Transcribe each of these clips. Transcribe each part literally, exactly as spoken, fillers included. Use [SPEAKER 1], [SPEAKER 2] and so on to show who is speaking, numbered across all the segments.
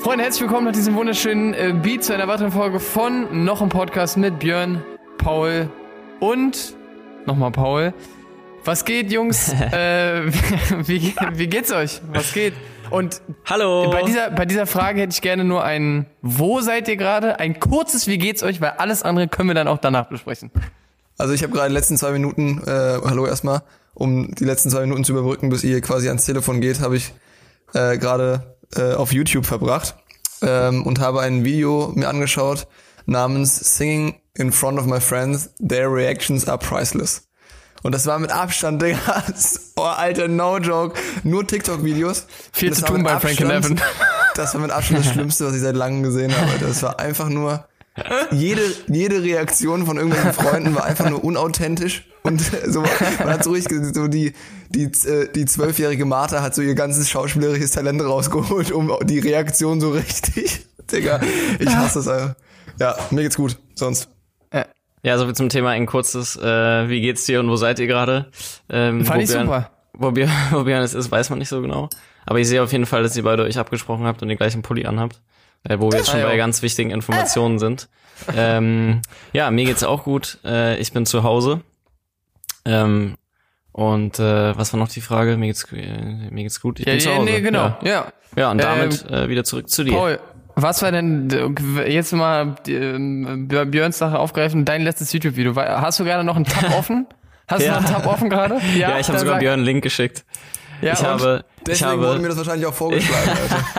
[SPEAKER 1] Freunde, herzlich willkommen nach diesem wunderschönen äh, Beat zu einer weiteren Folge von noch ein Podcast mit Björn, Paul und nochmal Paul. Was geht, Jungs? äh, wie, wie geht's euch? Was geht? Und
[SPEAKER 2] hallo.
[SPEAKER 1] Bei dieser, bei dieser Frage hätte ich gerne nur ein Wo seid ihr gerade? Ein kurzes Wie geht's euch? Weil alles andere können wir dann auch danach besprechen.
[SPEAKER 3] Also ich habe gerade die letzten zwei Minuten, äh, hallo erstmal, um die letzten zwei Minuten zu überbrücken, bis ihr quasi ans Telefon geht, habe ich äh, gerade äh, auf YouTube verbracht ähm, und habe ein Video mir angeschaut namens Singing in Front of My Friends, Their Reactions are Priceless. Und das war mit Abstand, Digga, oh Alter, no joke, nur TikTok-Videos.
[SPEAKER 1] Viel zu tun bei Frank and Evan.
[SPEAKER 3] Das war mit Abstand das Schlimmste, was ich seit langem gesehen habe. Alter. Das war einfach nur, jede jede Reaktion von irgendwelchen Freunden war einfach nur unauthentisch. Und so, man hat so richtig, so die die die zwölfjährige Martha hat so ihr ganzes schauspielerisches Talent rausgeholt, um die Reaktion so richtig, Digga, ich hasse das einfach. Ja, mir geht's gut, sonst.
[SPEAKER 2] Ja, so viel zum Thema ein kurzes, äh, wie geht's dir und wo seid ihr gerade? Ähm,
[SPEAKER 1] Fand ich
[SPEAKER 2] Björn,
[SPEAKER 1] super.
[SPEAKER 2] Wo Björn, wo Björn es ist, weiß man nicht so genau. Aber ich sehe auf jeden Fall, dass ihr beide euch abgesprochen habt und den gleichen Pulli anhabt. Äh, wo wir jetzt schon
[SPEAKER 1] ah,
[SPEAKER 2] bei ganz wichtigen Informationen sind. Ähm, ja, mir geht's auch gut. Äh, ich bin zu Hause. Ähm, und äh, was war noch die Frage? Mir geht's, äh, mir geht's gut. Ich
[SPEAKER 1] ja,
[SPEAKER 2] bin zu Hause.
[SPEAKER 1] Nee, genau.
[SPEAKER 2] Ja,
[SPEAKER 1] ja.
[SPEAKER 2] ja und damit
[SPEAKER 1] ähm,
[SPEAKER 2] äh, wieder zurück zu dir.
[SPEAKER 1] Paul, was war denn, jetzt mal äh, Björns Sache aufgreifen, dein letztes YouTube-Video. Hast du gerade noch einen Tab offen? Hast
[SPEAKER 2] ja.
[SPEAKER 1] du noch einen Tab offen gerade?
[SPEAKER 2] Ja, ja, ich habe sogar
[SPEAKER 1] sag...
[SPEAKER 2] Björn einen Link geschickt.
[SPEAKER 1] Ja,
[SPEAKER 2] ich habe,
[SPEAKER 3] deswegen
[SPEAKER 2] ich habe,
[SPEAKER 3] wurde mir das wahrscheinlich auch vorgeschlagen,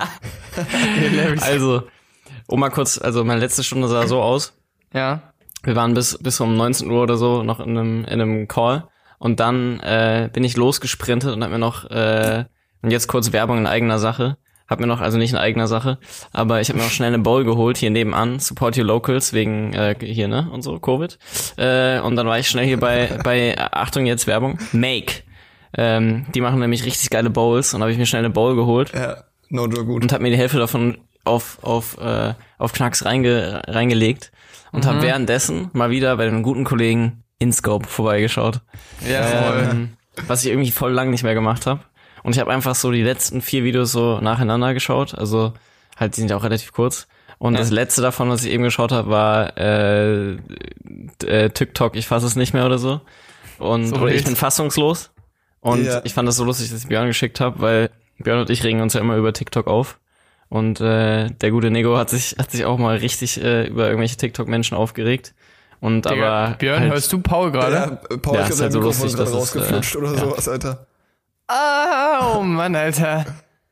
[SPEAKER 3] Alter.
[SPEAKER 2] Also, um mal kurz, also meine letzte Stunde sah so aus.
[SPEAKER 1] Ja.
[SPEAKER 2] Wir waren bis bis um neunzehn Uhr oder so noch in einem in einem Call und dann äh, bin ich losgesprintet und hab mir noch äh, und jetzt kurz Werbung in eigener Sache. Hab mir noch, also nicht in eigener Sache, aber ich habe mir noch schnell eine Bowl geholt hier nebenan, Support Your Locals, wegen äh, hier, ne, und so, Covid. Äh, und dann war ich schnell hier bei, bei Achtung jetzt Werbung, Make. Ähm, die machen nämlich richtig geile Bowls und habe ich mir schnell eine Bowl geholt.
[SPEAKER 3] Ja, no joke, gut.
[SPEAKER 2] Und hab mir die Hälfte davon auf auf äh, auf Knacks reinge, reingelegt und mhm. habe währenddessen mal wieder bei den guten Kollegen InScope vorbeigeschaut.
[SPEAKER 1] Ja,
[SPEAKER 2] ähm, was ich irgendwie voll lang nicht mehr gemacht habe. Und ich habe einfach so die letzten vier Videos so nacheinander geschaut. Also halt, die sind ja auch relativ kurz. Und ja. Das letzte davon, was ich eben geschaut habe, war äh, äh, TikTok, ich fasse es nicht mehr oder so. Und so oder ich bin fassungslos. Und ja. Ich fand das so lustig, dass ich Björn geschickt habe, weil Björn und ich regen uns ja immer über TikTok auf. Und äh, der gute Nego hat sich hat sich auch mal richtig äh, über irgendwelche TikTok-Menschen aufgeregt. Und Digga, aber
[SPEAKER 1] Björn,
[SPEAKER 2] halt,
[SPEAKER 1] hörst du Paul gerade?
[SPEAKER 3] Ja, Paul
[SPEAKER 2] ja,
[SPEAKER 3] ist
[SPEAKER 2] ist halt so lustig, dass
[SPEAKER 3] rausgeflutscht
[SPEAKER 2] äh,
[SPEAKER 3] oder
[SPEAKER 2] ja.
[SPEAKER 3] sowas, Alter.
[SPEAKER 1] Ah, oh Mann, Alter.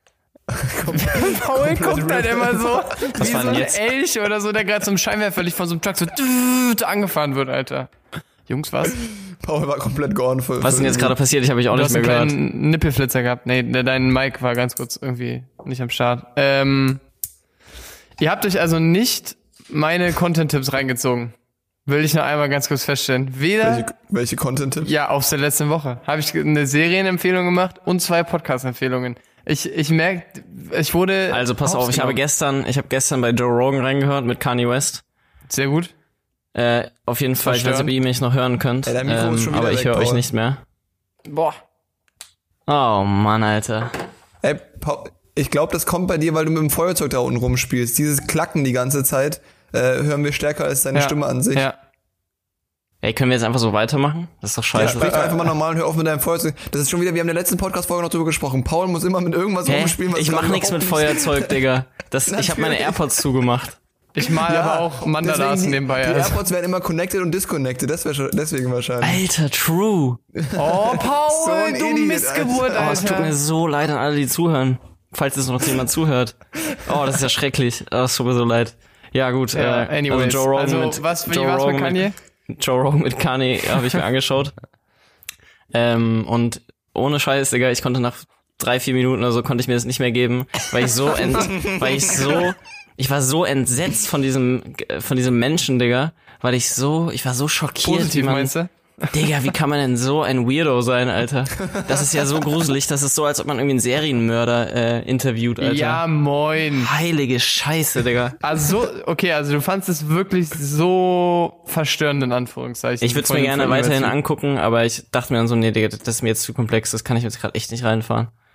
[SPEAKER 1] Paul guckt halt immer so
[SPEAKER 2] was
[SPEAKER 1] wie so ein
[SPEAKER 2] jetzt?
[SPEAKER 1] Elch oder so, der gerade zum Scheinwerferlicht von so einem Truck so angefahren wird, Alter. Jungs, was?
[SPEAKER 3] Paul war komplett gone. Für,
[SPEAKER 2] was ist denn jetzt gerade passiert? Ich habe ich auch
[SPEAKER 1] du
[SPEAKER 2] nicht mehr
[SPEAKER 1] gehört. Du hast
[SPEAKER 2] gehört.
[SPEAKER 1] einen kleinen Nippelflitzer gehabt. Nee, dein Mic war ganz kurz irgendwie nicht am Start. Ähm, ihr habt euch also nicht meine Content-Tipps reingezogen. Will ich noch einmal ganz kurz feststellen. Weder...
[SPEAKER 3] Welche, welche Content-Tipps?
[SPEAKER 1] Ja, aus der letzten Woche. Habe ich eine Serienempfehlung gemacht und zwei Podcast-Empfehlungen. Ich ich merke, ich wurde...
[SPEAKER 2] Also pass auf, ich habe gestern, ich habe gestern bei Joe Rogan reingehört mit Kanye West.
[SPEAKER 1] Sehr gut.
[SPEAKER 2] Äh, auf jeden Fall, ich weiß nicht, ob ihr mich noch hören könnt,
[SPEAKER 3] Ey, dein Mikro
[SPEAKER 2] ähm,
[SPEAKER 3] ist schon wieder
[SPEAKER 2] aber ich
[SPEAKER 3] weg,
[SPEAKER 2] höre euch
[SPEAKER 3] Paul.
[SPEAKER 2] nicht mehr.
[SPEAKER 1] Boah.
[SPEAKER 2] Oh Mann, Alter.
[SPEAKER 3] Ey, Paul, ich glaube, das kommt bei dir, weil du mit dem Feuerzeug da unten rumspielst. Dieses Klacken die ganze Zeit äh, hören wir stärker als deine
[SPEAKER 1] Ja.
[SPEAKER 3] Stimme an sich.
[SPEAKER 1] Ja.
[SPEAKER 2] Ey, können wir jetzt einfach so weitermachen? Das ist doch
[SPEAKER 3] Ja,
[SPEAKER 2] scheiße.
[SPEAKER 3] sprich doch einfach mal normal und hör auf mit deinem Feuerzeug. Das ist schon wieder, wir haben in der letzten Podcast-Folge noch drüber gesprochen. Paul muss immer mit irgendwas
[SPEAKER 2] Hä?
[SPEAKER 3] rumspielen, was
[SPEAKER 2] Ich mach
[SPEAKER 3] gerade
[SPEAKER 2] nichts mit
[SPEAKER 3] überhaupt nicht-
[SPEAKER 2] Feuerzeug, Digga. Das, ich habe meine
[SPEAKER 3] Natürlich.
[SPEAKER 2] AirPods zugemacht.
[SPEAKER 1] Ich mal
[SPEAKER 3] Ja,
[SPEAKER 1] aber auch Mandalasen
[SPEAKER 3] deswegen die-
[SPEAKER 1] nebenbei.
[SPEAKER 3] Die
[SPEAKER 1] Also.
[SPEAKER 3] AirPods werden immer connected und disconnected, das wär, deswegen wahrscheinlich.
[SPEAKER 2] Alter, true.
[SPEAKER 1] Oh, Paul,
[SPEAKER 3] So ein
[SPEAKER 1] du
[SPEAKER 3] Idiot,
[SPEAKER 1] Missgeburt,
[SPEAKER 3] Alter.
[SPEAKER 2] Oh, es tut mir
[SPEAKER 1] Alter.
[SPEAKER 2] so leid an alle, die zuhören. Falls jetzt noch jemand zuhört. Oh, das ist ja schrecklich. Oh, es tut mir so leid. Ja, gut.
[SPEAKER 1] Ja,
[SPEAKER 2] äh,
[SPEAKER 1] anyways.
[SPEAKER 2] Also Joe Rogan
[SPEAKER 1] also,
[SPEAKER 2] mit,
[SPEAKER 1] was, wie
[SPEAKER 2] Joe
[SPEAKER 1] war's
[SPEAKER 2] Rogan
[SPEAKER 1] mit Kanye?
[SPEAKER 2] Mit, Joe Rogan mit Kanye habe ich mir angeschaut. Ähm, und ohne Scheiß, Digga, ich konnte nach drei, vier Minuten oder so, konnte ich mir das nicht mehr geben, weil ich so ent, weil ich so, ich war so entsetzt von diesem, von diesem Menschen, Digga, weil ich so, ich war so schockiert.
[SPEAKER 1] Positiv,
[SPEAKER 2] wie man,
[SPEAKER 1] meinst du?
[SPEAKER 2] Digga, wie kann man denn so ein Weirdo sein, Alter? Das ist ja so gruselig, das ist so, als ob man irgendwie einen Serienmörder äh, interviewt, Alter.
[SPEAKER 1] Ja, moin.
[SPEAKER 2] Heilige Scheiße, Digga.
[SPEAKER 1] Also so, okay, also du fandst es wirklich so verstörend in Anführungszeichen.
[SPEAKER 2] Ich würde es mir
[SPEAKER 1] Von-
[SPEAKER 2] gerne
[SPEAKER 1] von
[SPEAKER 2] weiterhin
[SPEAKER 1] University.
[SPEAKER 2] angucken, aber ich dachte mir dann so, nee, Digga, das ist mir jetzt zu komplex, das kann ich jetzt gerade echt nicht reinfahren.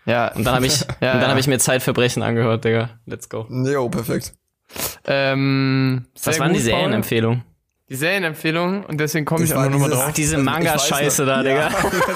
[SPEAKER 2] Ja. Und dann habe ich,
[SPEAKER 1] ja,
[SPEAKER 2] und dann
[SPEAKER 1] ja.
[SPEAKER 2] habe ich mir Zeitverbrechen angehört, Digga. Let's go.
[SPEAKER 3] Jo, perfekt.
[SPEAKER 1] Ähm,
[SPEAKER 2] Was waren
[SPEAKER 1] gut,
[SPEAKER 2] die Serienempfehlungen?
[SPEAKER 1] Die Serienempfehlung und deswegen komme
[SPEAKER 3] Das
[SPEAKER 1] ich
[SPEAKER 3] war
[SPEAKER 1] auch nochmal
[SPEAKER 3] dieses-
[SPEAKER 1] drauf.
[SPEAKER 2] Ach, diese
[SPEAKER 3] Also, ich
[SPEAKER 2] Manga-Scheiße
[SPEAKER 3] weiß noch-
[SPEAKER 2] da, Digga.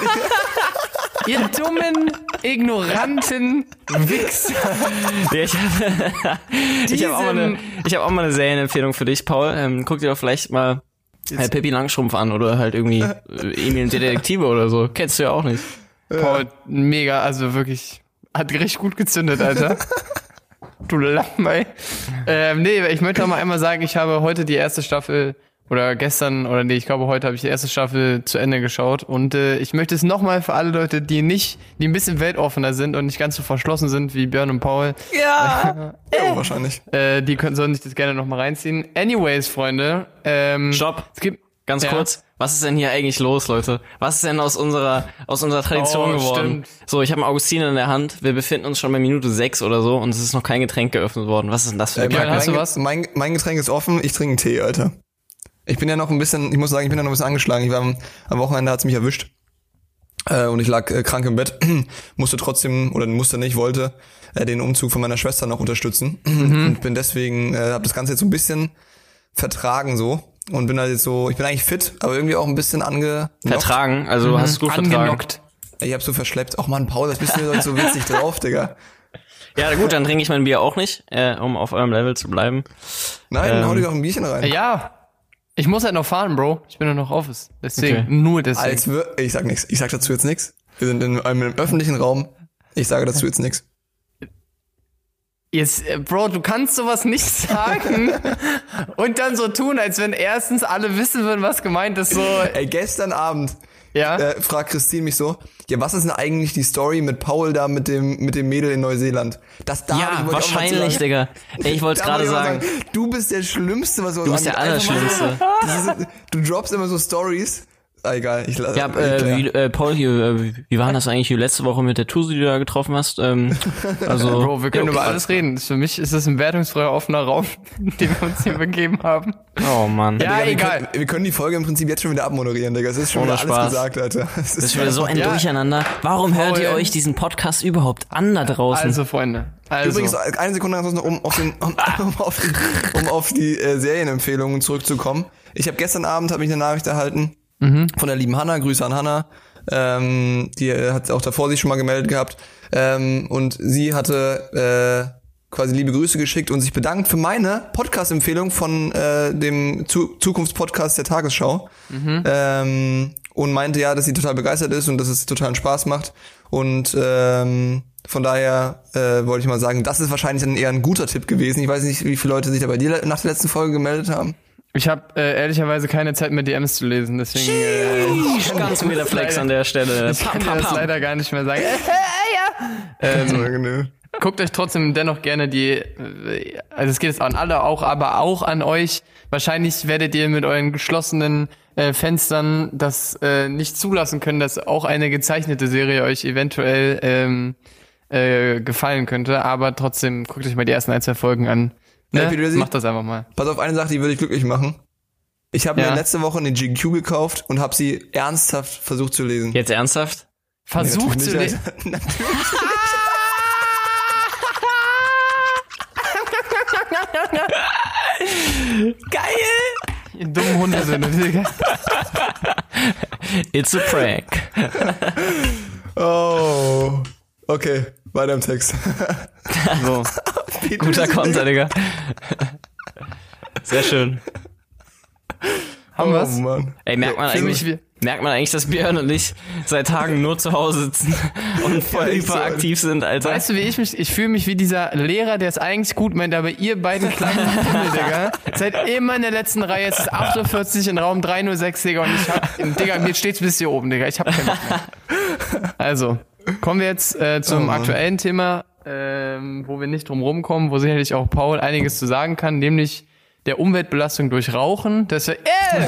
[SPEAKER 1] Ihr dummen, ignoranten Wichser.
[SPEAKER 2] Ja, ich habe ich hab auch, mal eine- ich hab auch mal eine Serienempfehlung für dich, Paul. Ähm, guck dir doch vielleicht mal äh, Pippi Langstrumpf an oder halt irgendwie äh, Emil und die Detektive oder so. Kennst du ja auch nicht.
[SPEAKER 1] Paul, mega, also wirklich, hat richtig gut gezündet, Alter. Du Lamm, ey. Ähm, nee, ich möchte noch mal einmal sagen, ich habe heute die erste Staffel, oder gestern, oder nee, ich glaube heute habe ich die erste Staffel zu Ende geschaut und äh, ich möchte es nochmal für alle Leute, die nicht, die ein bisschen weltoffener sind und nicht ganz so verschlossen sind wie Björn und Paul,
[SPEAKER 2] Ja.
[SPEAKER 3] Jo, wahrscheinlich.
[SPEAKER 1] äh, die können, sollen sich das gerne nochmal reinziehen. Anyways, Freunde, ähm,
[SPEAKER 2] Stopp.
[SPEAKER 1] es gibt,
[SPEAKER 2] Ganz
[SPEAKER 1] Ja.
[SPEAKER 2] kurz, was ist denn hier eigentlich los, Leute? Was ist denn aus unserer aus unserer Tradition
[SPEAKER 1] Oh,
[SPEAKER 2] geworden?
[SPEAKER 1] stimmt.
[SPEAKER 2] So, ich habe einen Augustiner in der Hand. Wir befinden uns schon bei Minute sechs oder so und es ist noch kein Getränk geöffnet worden. Was ist denn das für
[SPEAKER 3] Äh,
[SPEAKER 2] eine
[SPEAKER 1] Björn,
[SPEAKER 2] Kacke?
[SPEAKER 1] hast du
[SPEAKER 3] mein,
[SPEAKER 1] was?
[SPEAKER 3] Mein, mein Getränk ist offen, ich trinke einen Tee, Alter. Ich bin ja noch ein bisschen, ich muss sagen, ich bin ja noch ein bisschen angeschlagen. Ich war am, am Wochenende, hat's mich erwischt. Äh, und ich lag äh, krank im Bett. musste trotzdem, oder musste nicht, wollte äh, den Umzug von meiner Schwester noch unterstützen. Und bin deswegen, äh, habe das Ganze jetzt so ein bisschen vertragen so. Und bin halt jetzt so, ich bin eigentlich fit, aber irgendwie auch ein bisschen ange...
[SPEAKER 2] Vertragen, also du hast es gut vertragen.
[SPEAKER 1] angenockt.
[SPEAKER 3] Ich hab so verschleppt. Ach man, Paul, das bist du heute so witzig drauf, Digga.
[SPEAKER 2] Ja, gut, dann trinke ich mein Bier auch nicht, äh, um auf eurem Level zu bleiben.
[SPEAKER 3] Nein,
[SPEAKER 2] Ähm.
[SPEAKER 3] hau dir doch ein Bierchen rein.
[SPEAKER 1] Ja, ich muss halt noch fahren, Bro. Ich bin ja noch Office. Deswegen,
[SPEAKER 2] Okay.
[SPEAKER 1] nur deswegen.
[SPEAKER 3] Als wir, ich sag nichts. Ich sag dazu jetzt nichts. Wir sind in einem öffentlichen Raum. Ich sage dazu jetzt nichts.
[SPEAKER 1] Jetzt, äh, Bro, du kannst sowas nicht sagen und dann so tun, als wenn erstens alle wissen würden, was gemeint ist. So,
[SPEAKER 3] Ey, gestern Abend
[SPEAKER 1] ja.
[SPEAKER 3] äh, fragt Christine mich so, ja, was ist denn eigentlich die Story mit Paul da mit dem mit dem Mädel in Neuseeland? Das da
[SPEAKER 2] Ja,
[SPEAKER 3] wollte ich auch mal zu
[SPEAKER 2] wahrscheinlich,
[SPEAKER 3] sagen.
[SPEAKER 2] Digga. Ey, ich wollte es
[SPEAKER 3] Da
[SPEAKER 2] gerade
[SPEAKER 3] wollte ich auch
[SPEAKER 2] sagen.
[SPEAKER 3] Du bist der Schlimmste, was
[SPEAKER 2] Du bist der
[SPEAKER 3] Einfach mal so-
[SPEAKER 2] Allerschlimmste.
[SPEAKER 3] Das ist, du droppst immer so Stories. Ah, egal, ich lasse.
[SPEAKER 2] Ja, äh, wie, äh, Paul, hier, äh, wie- wie war denn das eigentlich hier letzte Woche mit der Tusi, die du da getroffen hast? Ähm, also,
[SPEAKER 1] Bro, wir können
[SPEAKER 2] ja,
[SPEAKER 1] über alles reden. Für mich ist das ein wertungsfreier, offener Raum, den wir uns hier begeben haben.
[SPEAKER 2] Oh Mann.
[SPEAKER 1] Ja,
[SPEAKER 3] wir
[SPEAKER 1] egal.
[SPEAKER 3] Können, wir können die Folge im Prinzip jetzt schon wieder abmoderieren, Digga. Es ist schon
[SPEAKER 2] Ohne
[SPEAKER 3] wieder alles
[SPEAKER 2] Spaß.
[SPEAKER 3] gesagt, Alter. Es
[SPEAKER 2] Das ist wieder so ein
[SPEAKER 1] Ja.
[SPEAKER 2] Durcheinander. Warum hört ihr
[SPEAKER 1] Paul.
[SPEAKER 2] euch diesen Podcast überhaupt an da draußen?
[SPEAKER 1] Also, Freunde. Also,
[SPEAKER 3] Übrigens, eine Sekunde noch, um auf, den, um, um auf die, um auf die äh, Serienempfehlungen zurückzukommen. Ich habe gestern Abend hab ich eine Nachricht erhalten
[SPEAKER 1] Mhm.
[SPEAKER 3] von der lieben Hanna. Grüße an Hanna. Ähm, die äh, hat auch davor sich schon mal gemeldet gehabt. Ähm, und sie hatte äh, quasi liebe Grüße geschickt und sich bedankt für meine Podcast-Empfehlung von äh, dem Zu- Zukunftspodcast der Tagesschau.
[SPEAKER 1] Mhm.
[SPEAKER 3] Ähm, und meinte ja, dass sie total begeistert ist und dass es totalen Spaß macht. Und ähm, von daher äh, wollte ich mal sagen, das ist wahrscheinlich dann eher ein guter Tipp gewesen. Ich weiß nicht, wie viele Leute sich da bei dir nach der letzten Folge gemeldet haben.
[SPEAKER 1] ich habe äh, ehrlicherweise keine Zeit mehr, D Ms zu lesen, deswegen äh, ich kann
[SPEAKER 2] Ganz
[SPEAKER 1] dir
[SPEAKER 2] wieder
[SPEAKER 1] das
[SPEAKER 2] Flex
[SPEAKER 1] leider-
[SPEAKER 2] an der Stelle.
[SPEAKER 1] Ich kann
[SPEAKER 2] Pam,
[SPEAKER 1] dir
[SPEAKER 2] pam,
[SPEAKER 1] das
[SPEAKER 2] pam.
[SPEAKER 1] leider gar nicht mehr sagen. ähm, guckt euch trotzdem dennoch gerne die, äh, also es geht jetzt an alle auch, aber auch an euch. Wahrscheinlich werdet ihr mit euren geschlossenen äh, Fenstern das äh, nicht zulassen können, dass auch eine gezeichnete Serie euch eventuell ähm, äh, gefallen könnte. Aber trotzdem guckt euch mal die ersten ein, zwei Folgen an. Ne?
[SPEAKER 3] Ja, Peter,
[SPEAKER 1] Macht das einfach mal.
[SPEAKER 3] Pass auf, eine Sache, die würde ich glücklich machen. Ich habe
[SPEAKER 1] Ja.
[SPEAKER 3] mir letzte Woche eine G Q gekauft und habe sie ernsthaft versucht zu lesen.
[SPEAKER 2] Jetzt ernsthaft?
[SPEAKER 1] Versucht
[SPEAKER 3] Nee,
[SPEAKER 1] zu
[SPEAKER 3] natürlich
[SPEAKER 1] lesen.
[SPEAKER 3] nicht, Alter. Natürlich.
[SPEAKER 2] Geil!
[SPEAKER 1] Ihr dummen Hundesöhne, Digga.
[SPEAKER 2] It's a prank.
[SPEAKER 3] Oh. Okay, weiter im Text.
[SPEAKER 2] So. Guter Konter, Digga. Sehr schön.
[SPEAKER 1] Haben
[SPEAKER 3] oh,
[SPEAKER 1] wir's?
[SPEAKER 3] Mann.
[SPEAKER 2] Ey, merkt man
[SPEAKER 1] Fühl mich
[SPEAKER 2] eigentlich,
[SPEAKER 1] wie-
[SPEAKER 2] merkt man eigentlich, dass Björn und ich seit Tagen nur zu Hause sitzen und voll
[SPEAKER 3] Ja, echt so.
[SPEAKER 2] hyperaktiv sind, Alter.
[SPEAKER 1] Weißt du, wie ich mich, ich fühle mich wie dieser Lehrer, der es eigentlich gut meint, aber ihr beiden kleinen Pimmel, Digga, seid immer in der letzten Reihe, es ist acht Uhr vierzig in Raum drei null sechs, Digga, und ich hab, Digga, mir steht's bis hier oben, Digga, ich hab keinen Bock mehr. Also, kommen wir jetzt äh, zum
[SPEAKER 3] Oh Mann.
[SPEAKER 1] aktuellen Thema, ähm, wo wir nicht drum rumkommen, wo sicherlich auch Paul einiges zu sagen kann, nämlich der Umweltbelastung durch Rauchen, das wir, äh!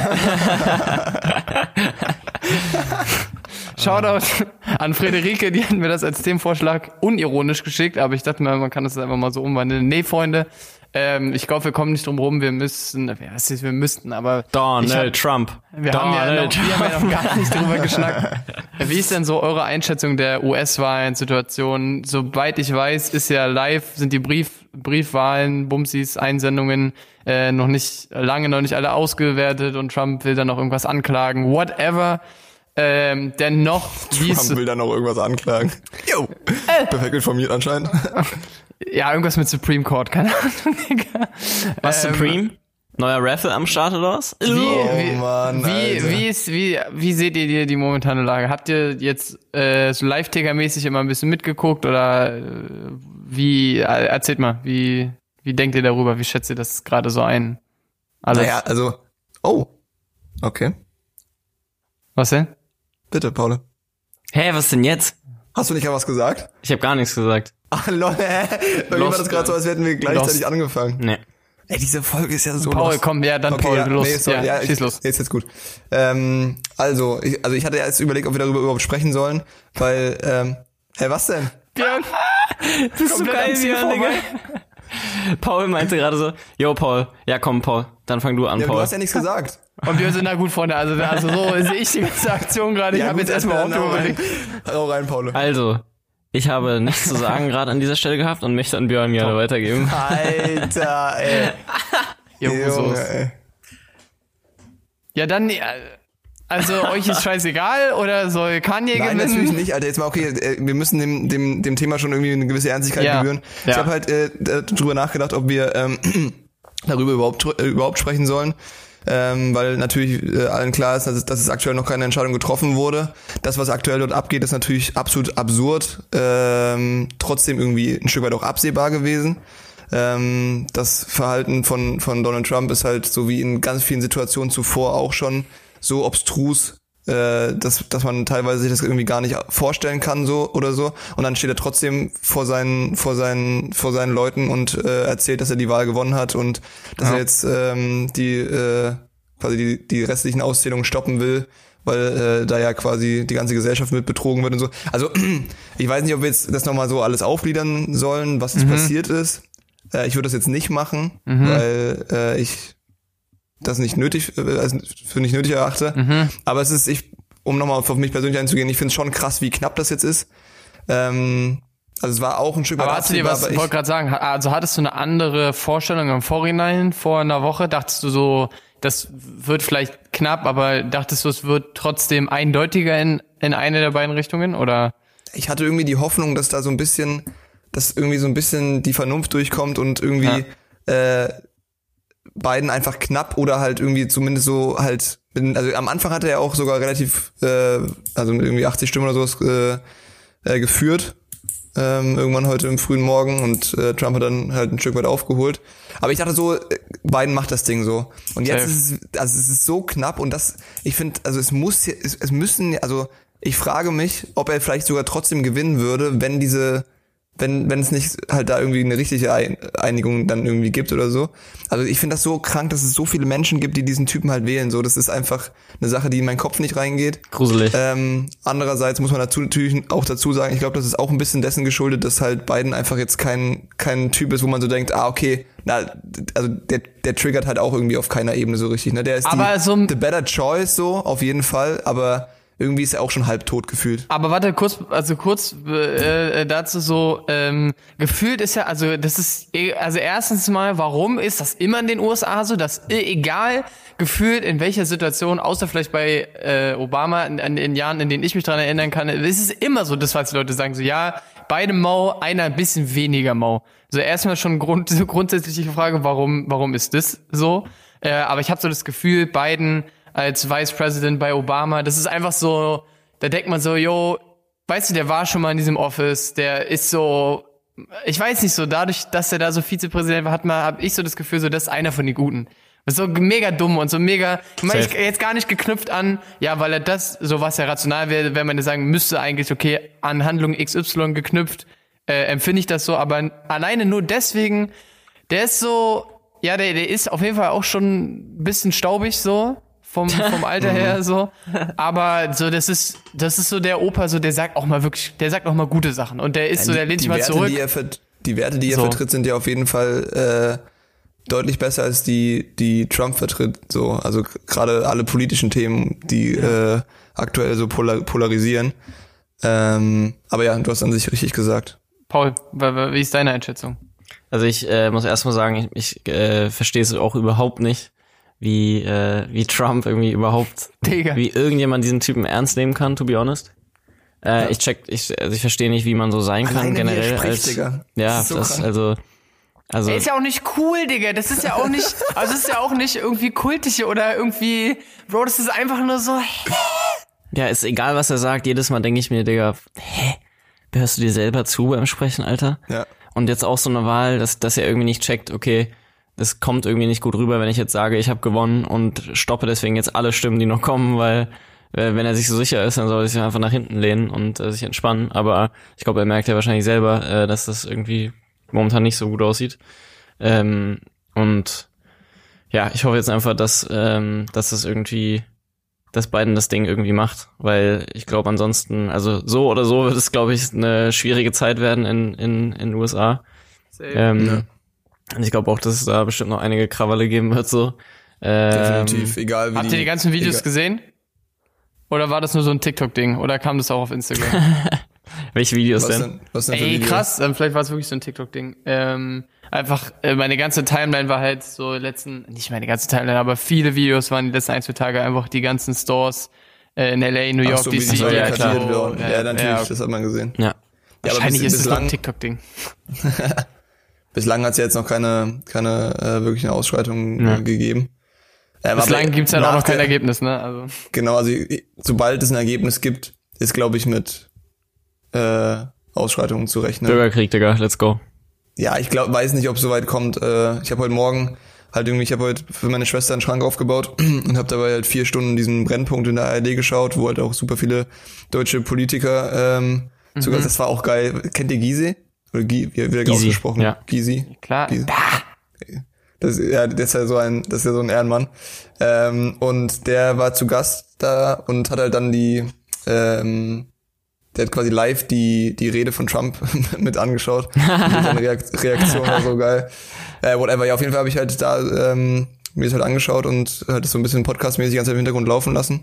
[SPEAKER 1] Shoutout an Friederike, die hat mir das als Themenvorschlag unironisch geschickt, aber ich dachte mir, man kann das einfach mal so umwandeln. Nee, Freunde, ähm, ich glaube, wir kommen nicht drum rum, wir müssen, ja, was ist, wir müssten, aber ich
[SPEAKER 2] Donald
[SPEAKER 1] hab,
[SPEAKER 2] Trump.
[SPEAKER 1] wir, haben ja
[SPEAKER 2] Donald
[SPEAKER 1] noch, wir haben ja noch gar nicht drüber geschnackt. Wie ist denn so eure Einschätzung der U S-Wahlen-Situation? Soweit ich weiß, ist ja live, sind die Brief, Briefwahlen, Bumsis, Einsendungen äh, noch nicht, lange noch nicht alle ausgewertet und Trump will dann noch irgendwas anklagen, whatever. Ähm, dennoch, wie
[SPEAKER 3] Trump will dann noch irgendwas anklagen. Jo, äh. perfekt informiert anscheinend.
[SPEAKER 1] Ja, irgendwas mit Supreme Court, keine Ahnung, Digga.
[SPEAKER 2] Was,
[SPEAKER 1] ähm,
[SPEAKER 2] Supreme? Neuer Raffle am Start oder was?
[SPEAKER 1] Wie,
[SPEAKER 3] Oh,
[SPEAKER 1] wie,
[SPEAKER 3] Mann,
[SPEAKER 1] wie,
[SPEAKER 3] Alter.
[SPEAKER 1] wie, ist, wie, wie seht ihr die, die momentane Lage? Habt ihr jetzt äh, so Live-Ticker-mäßig immer ein bisschen mitgeguckt oder äh, wie, äh, erzählt mal, wie, wie denkt ihr darüber? Wie schätzt ihr das gerade so ein? Alles.
[SPEAKER 3] Naja, also, oh, okay.
[SPEAKER 1] Was denn?
[SPEAKER 3] Bitte, Paul.
[SPEAKER 2] Hä, was denn jetzt?
[SPEAKER 3] Hast du nicht mal was gesagt?
[SPEAKER 2] Ich habe gar nichts gesagt.
[SPEAKER 3] Ach, Leute, bei mir war das gerade so, als hätten wir gleichzeitig
[SPEAKER 1] Lost.
[SPEAKER 3] angefangen.
[SPEAKER 2] Nee.
[SPEAKER 3] Ey, diese Folge ist ja so
[SPEAKER 1] Paul,
[SPEAKER 3] lost.
[SPEAKER 1] komm, ja, dann
[SPEAKER 3] Okay,
[SPEAKER 1] Paul,
[SPEAKER 3] ja,
[SPEAKER 1] los.
[SPEAKER 3] nee, sorry,
[SPEAKER 1] ja,
[SPEAKER 3] ja,
[SPEAKER 1] schieß
[SPEAKER 3] ich,
[SPEAKER 1] los.
[SPEAKER 3] Jetzt jetzt gut. Ähm, also, ich, also ich hatte erst überlegt, ob wir darüber überhaupt sprechen sollen, weil, ähm, hä, was denn?
[SPEAKER 1] Björn,
[SPEAKER 2] Das ist so
[SPEAKER 1] komplett
[SPEAKER 2] geil,
[SPEAKER 1] am Ziel
[SPEAKER 2] Björn, Digga. Paul meinte gerade so, yo Paul, ja komm Paul, dann fang du an,
[SPEAKER 3] Ja, du
[SPEAKER 2] Paul.
[SPEAKER 3] hast ja nichts gesagt.
[SPEAKER 1] Und Björn sind da gut Freunde, also, also so sehe ich die ganze Aktion gerade. Ich
[SPEAKER 3] Ja,
[SPEAKER 1] habe
[SPEAKER 3] gut,
[SPEAKER 1] jetzt erstmal auch
[SPEAKER 3] dann hau rein.
[SPEAKER 1] überlegt.
[SPEAKER 3] Hau rein, Paul.
[SPEAKER 2] Also, ich habe nichts zu sagen gerade an dieser Stelle gehabt und möchte an Björn gerne weitergeben.
[SPEAKER 3] Alter, ey.
[SPEAKER 1] Junge, so
[SPEAKER 3] Junge,
[SPEAKER 1] ist-
[SPEAKER 3] ey.
[SPEAKER 1] Ja, dann, äh, also euch ist scheißegal oder soll Kanye
[SPEAKER 3] Nein,
[SPEAKER 1] gewinnen?
[SPEAKER 3] natürlich nicht, Alter. Jetzt mal, okay, äh, wir müssen dem, dem, dem Thema schon irgendwie eine gewisse Ernstigkeit
[SPEAKER 1] Ja.
[SPEAKER 3] gebühren.
[SPEAKER 1] Ja.
[SPEAKER 3] Ich habe halt äh, drüber nachgedacht, ob wir ähm, darüber überhaupt äh, überhaupt sprechen sollen. Ähm, weil natürlich äh, allen klar ist, dass es, dass es aktuell noch keine Entscheidung getroffen wurde. Das, was aktuell dort abgeht, ist natürlich absolut absurd. Ähm, trotzdem irgendwie ein Stück weit auch absehbar gewesen. Ähm, das Verhalten von von Donald Trump ist halt so wie in ganz vielen Situationen zuvor auch schon so obstrus, äh, dass dass man teilweise sich das irgendwie gar nicht vorstellen kann so oder so. Und dann steht er trotzdem vor seinen vor seinen vor seinen Leuten und äh, erzählt, dass er die Wahl gewonnen hat und dass
[SPEAKER 1] Ja.
[SPEAKER 3] er jetzt ähm, die äh, quasi die die restlichen Auszählungen stoppen will, weil äh, da ja quasi die ganze Gesellschaft mit betrogen wird und so. Also ich weiß nicht, ob wir jetzt das nochmal so alles aufgliedern sollen, was jetzt
[SPEAKER 1] Mhm.
[SPEAKER 3] passiert ist. Äh, ich würde das jetzt nicht machen,
[SPEAKER 1] Mhm.
[SPEAKER 3] weil äh, ich das nicht nötig, äh, also für nicht nötig erachte.
[SPEAKER 1] Mhm.
[SPEAKER 3] Aber es ist, ich, um nochmal auf mich persönlich einzugehen, ich finde es schon krass, wie knapp das jetzt ist. Ähm, also es war auch ein Stück weit
[SPEAKER 1] Aber hast du dir
[SPEAKER 3] absehbar,
[SPEAKER 1] was,
[SPEAKER 3] aber
[SPEAKER 1] ich
[SPEAKER 3] ich-
[SPEAKER 1] wollte gerade sagen, ha- also hattest du eine andere Vorstellung im Vorhinein vor einer Woche? Dachtest du so, das wird vielleicht knapp, aber dachtest du, es wird trotzdem eindeutiger in, in eine der beiden Richtungen, oder?
[SPEAKER 3] ich hatte irgendwie die Hoffnung, dass da so ein bisschen, dass irgendwie so ein bisschen die Vernunft durchkommt und irgendwie äh, Biden einfach knapp oder halt irgendwie zumindest so halt, also am Anfang hat er ja auch sogar relativ, äh, also mit irgendwie achtzig Stimmen oder sowas äh, äh, geführt, ähm, irgendwann heute im frühen Morgen und äh, Trump hat dann halt ein Stück weit aufgeholt. Aber ich dachte so, äh, Biden macht das Ding so. Und jetzt
[SPEAKER 1] Safe.
[SPEAKER 3] ist es, also es ist so knapp und das, ich finde, also es muss, es, es müssen, also ich frage mich, ob er vielleicht sogar trotzdem gewinnen würde, wenn diese, wenn wenn es nicht halt da irgendwie eine richtige Ein- Einigung dann irgendwie gibt oder so. Also ich finde das so krank, dass es so viele Menschen gibt, die diesen Typen halt wählen. So, das ist einfach eine Sache, die in meinen Kopf nicht reingeht.
[SPEAKER 2] Gruselig.
[SPEAKER 3] Ähm, andererseits muss man dazu natürlich auch dazu sagen, ich glaube, das ist auch ein bisschen dessen geschuldet, dass halt Biden einfach jetzt kein kein Typ ist, wo man so denkt, ah okay, na also der der triggert halt auch irgendwie auf keiner Ebene so richtig. Ne, der ist
[SPEAKER 1] Aber
[SPEAKER 3] die,
[SPEAKER 1] so-
[SPEAKER 3] the better choice so auf jeden Fall, aber irgendwie ist er auch schon halb tot gefühlt.
[SPEAKER 1] Aber warte, kurz, also kurz äh, dazu so, ähm, gefühlt ist ja, also das ist, eh- also erstens mal, warum ist das immer in den U S A so, dass eh, egal gefühlt in welcher Situation, außer vielleicht bei äh, Obama, in, in den Jahren, in denen ich mich dran erinnern kann, ist es immer so, das was die Leute sagen, so ja, beide mau, einer ein bisschen weniger mau. So erstmal schon Grund, so grundsätzliche Frage, warum, warum ist das so? Äh, aber ich habe so das Gefühl, Biden als Vice President bei Obama, das ist einfach so, da denkt man so, yo, weißt du, der war schon mal in diesem Office, der ist so, ich weiß nicht so, dadurch, dass er da so Vizepräsident war, hat man, hab ich so das Gefühl, so, das ist einer von den Guten. Das ist so mega dumm und so mega, ich meine, ich,
[SPEAKER 2] Safe.
[SPEAKER 1] jetzt gar nicht geknüpft an, ja, weil er das, so was ja rational wäre, wenn man ja sagen müsste eigentlich, okay, an Handlung X Y geknüpft, äh, empfinde ich das so, aber alleine nur deswegen, der ist so, ja, der, der ist auf jeden Fall auch schon ein bisschen staubig so, vom, vom Alter her so, aber so, das ist, das ist so der Opa, so, der sagt auch mal wirklich, der sagt auch mal gute Sachen und der ist so, der lehnt sich mal
[SPEAKER 3] Werte,
[SPEAKER 1] zurück.
[SPEAKER 3] Die, er vert, die Werte, die er
[SPEAKER 1] So.
[SPEAKER 3] vertritt, sind ja auf jeden Fall äh, deutlich besser als die, die Trump vertritt. So, also gerade alle politischen Themen, die äh, aktuell so polar- polarisieren. Ähm, aber ja, du hast an sich richtig gesagt.
[SPEAKER 1] Paul, wie ist deine Einschätzung?
[SPEAKER 2] Also ich äh, muss erstmal sagen, ich, ich äh, verstehe es auch überhaupt nicht, wie äh, wie Trump irgendwie überhaupt,
[SPEAKER 1] Digga.
[SPEAKER 2] wie irgendjemand diesen Typen ernst nehmen kann, to be honest. Äh, ja. Ich check, ich also ich verstehe nicht, wie man so sein
[SPEAKER 3] Alleine
[SPEAKER 2] kann generell
[SPEAKER 3] wie er spricht,
[SPEAKER 2] als
[SPEAKER 3] Digga.
[SPEAKER 2] ja,
[SPEAKER 3] das, ist so
[SPEAKER 2] das
[SPEAKER 3] krank.
[SPEAKER 2] also also
[SPEAKER 1] Er ist ja auch nicht cool, Digga. Das ist ja auch nicht, also das ist ja auch nicht irgendwie kultig oder irgendwie, Bro, das ist einfach nur so, hä?
[SPEAKER 2] Ja, ist egal, was er sagt. Jedes Mal denke ich mir, Digga, hä? Hörst du dir selber zu beim Sprechen, Alter?
[SPEAKER 3] Ja.
[SPEAKER 2] Und jetzt auch so eine Wahl, dass, dass er irgendwie nicht checkt, okay, das kommt irgendwie nicht gut rüber, wenn ich jetzt sage, ich habe gewonnen und stoppe deswegen jetzt alle Stimmen, die noch kommen, weil äh, wenn er sich so sicher ist, dann soll er sich einfach nach hinten lehnen und äh, sich entspannen. Aber ich glaube, er merkt ja wahrscheinlich selber, äh, dass das irgendwie momentan nicht so gut aussieht. Ähm, und ja, ich hoffe jetzt einfach, dass, ähm, dass das irgendwie dass Biden das Ding irgendwie macht, weil ich glaube ansonsten, also so oder so wird es, glaube ich, eine schwierige Zeit werden in in in den U S A. Ähm,
[SPEAKER 3] Ja.
[SPEAKER 2] Und ich glaube auch, dass es da bestimmt noch einige Krawalle geben wird, so. Ähm,
[SPEAKER 3] Definitiv, egal wie
[SPEAKER 1] Habt ihr die ganzen Videos
[SPEAKER 3] egal.
[SPEAKER 1] gesehen? Oder war das nur so ein TikTok-Ding? Oder kam das auch auf Instagram?
[SPEAKER 2] Welche Videos
[SPEAKER 3] Was
[SPEAKER 2] denn?
[SPEAKER 3] denn? Was denn für
[SPEAKER 1] Ey,
[SPEAKER 3] Videos?
[SPEAKER 1] krass, ähm, vielleicht war es wirklich so ein TikTok-Ding. Ähm, einfach, äh, meine ganze Timeline war halt so letzten, nicht meine ganze Timeline, aber viele Videos waren die letzten ein, zwei Tage einfach die ganzen Stores äh, in L A, New
[SPEAKER 3] Ach
[SPEAKER 1] York,
[SPEAKER 3] so,
[SPEAKER 1] D
[SPEAKER 3] wie
[SPEAKER 1] C.
[SPEAKER 3] die
[SPEAKER 2] ja,
[SPEAKER 3] ja,
[SPEAKER 2] klar.
[SPEAKER 3] kartiert werden. Ja, natürlich,
[SPEAKER 1] ja.
[SPEAKER 3] das hat man gesehen.
[SPEAKER 2] Ja.
[SPEAKER 3] Ja, aber
[SPEAKER 1] Wahrscheinlich
[SPEAKER 3] bis,
[SPEAKER 1] ist es doch ein
[SPEAKER 3] bislang,
[SPEAKER 1] TikTok-Ding.
[SPEAKER 3] bislang hat es ja jetzt noch keine, keine äh, wirklichen Ausschreitungen
[SPEAKER 2] Ja.
[SPEAKER 3] äh, gegeben. Ähm,
[SPEAKER 1] Bislang
[SPEAKER 3] aber
[SPEAKER 1] gibt's ja auch
[SPEAKER 3] nach
[SPEAKER 1] noch kein
[SPEAKER 3] der-
[SPEAKER 1] Ergebnis, ne? Also
[SPEAKER 3] Genau, also i- sobald es ein Ergebnis gibt, ist, glaube ich, mit äh, Ausschreitungen zu rechnen.
[SPEAKER 2] Bürgerkrieg, Digga, let's go.
[SPEAKER 3] Ja, ich glaube, weiß nicht, ob es soweit kommt. Äh, ich habe heute Morgen halt irgendwie, ich habe heute für meine Schwester einen Schrank aufgebaut und habe dabei halt vier Stunden diesen Brennpunkt in der A R D geschaut, wo halt auch super viele deutsche Politiker ähm,
[SPEAKER 1] Mhm.
[SPEAKER 3] sogar, das war auch geil. Kennt ihr Gysi? Oder Gy, wie wird er
[SPEAKER 2] Gysi,
[SPEAKER 3] ausgesprochen?
[SPEAKER 2] ja.
[SPEAKER 3] Gysi.
[SPEAKER 1] klar.
[SPEAKER 3] Gysi. Das, ja, der ist ja so ein, das ist ja so ein Ehrenmann. Ähm, und der war zu Gast da und hat halt dann die, ähm, der hat quasi live die die Rede von Trump mit angeschaut. Und seine Reakt- Reaktion war so geil. Äh, whatever. Ja, auf jeden Fall habe ich halt da ähm, mir das halt angeschaut und halt das so ein bisschen podcastmäßig ganz im Hintergrund laufen lassen.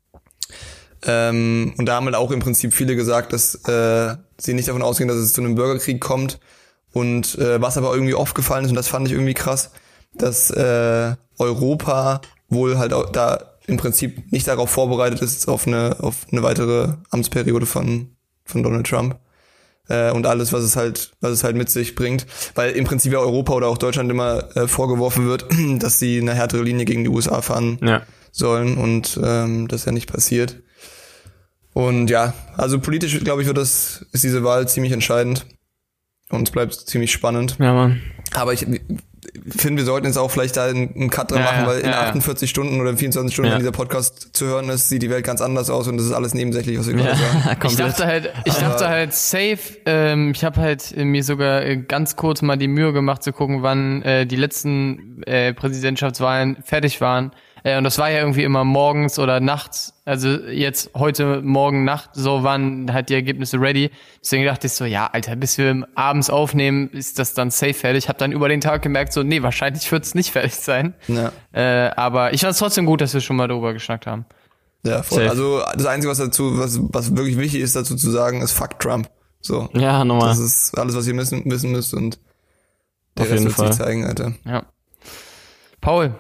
[SPEAKER 3] Ähm, und da haben halt auch im Prinzip viele gesagt, dass äh, sie nicht davon ausgehen, dass es zu einem Bürgerkrieg kommt. Und äh, was aber irgendwie aufgefallen ist, und das fand ich irgendwie krass, dass äh, Europa wohl halt auch da im Prinzip nicht darauf vorbereitet ist, auf eine auf eine weitere Amtsperiode von von Donald Trump. Äh, und alles, was es halt was es halt mit sich bringt. Weil im Prinzip ja Europa oder auch Deutschland immer äh, vorgeworfen wird, dass sie eine härtere Linie gegen die U S A fahren
[SPEAKER 2] Ja.
[SPEAKER 3] sollen und ähm, das ja nicht passiert. Und ja, also politisch, glaube ich, wird das ist diese Wahl ziemlich entscheidend. Und es bleibt ziemlich spannend.
[SPEAKER 2] Ja, Mann.
[SPEAKER 3] Aber ich finde, wir sollten jetzt auch vielleicht da einen einen Cut dran
[SPEAKER 1] Ja,
[SPEAKER 3] machen,
[SPEAKER 1] ja,
[SPEAKER 3] weil in
[SPEAKER 1] ja, ja.
[SPEAKER 3] achtundvierzig Stunden oder in vierundzwanzig Stunden,
[SPEAKER 2] Ja.
[SPEAKER 3] wenn dieser Podcast zu hören ist, sieht die Welt ganz anders aus und das ist alles nebensächlich, was wir gerade sagen.
[SPEAKER 2] Ja,
[SPEAKER 1] Ich
[SPEAKER 2] komplett.
[SPEAKER 1] dachte halt, ich dachte halt safe, ähm, ich habe halt äh, mir sogar äh, ganz kurz mal die Mühe gemacht zu gucken, wann äh, die letzten äh, Präsidentschaftswahlen fertig waren. Äh, und das war ja irgendwie immer morgens oder nachts, also jetzt heute Morgen Nacht, so waren halt die Ergebnisse ready. Deswegen dachte ich so, ja, Alter, bis wir abends aufnehmen, ist das dann safe fertig. Hab dann über den Tag gemerkt, so, nee, wahrscheinlich wird's nicht fertig sein.
[SPEAKER 3] Ja,
[SPEAKER 1] Äh, aber ich fand's trotzdem gut, dass wir schon mal darüber geschnackt haben.
[SPEAKER 3] ja voll.
[SPEAKER 2] Safe.
[SPEAKER 3] Also das Einzige, was dazu, was, was wirklich wichtig ist, dazu zu sagen, ist fuck Trump. So.
[SPEAKER 2] Ja, nochmal.
[SPEAKER 3] Das ist alles, was ihr wissen, wissen müsst und der
[SPEAKER 2] Auf
[SPEAKER 3] Rest
[SPEAKER 2] jeden
[SPEAKER 3] wird sich
[SPEAKER 2] Fall.
[SPEAKER 3] zeigen, Alter.
[SPEAKER 1] Ja. Paul,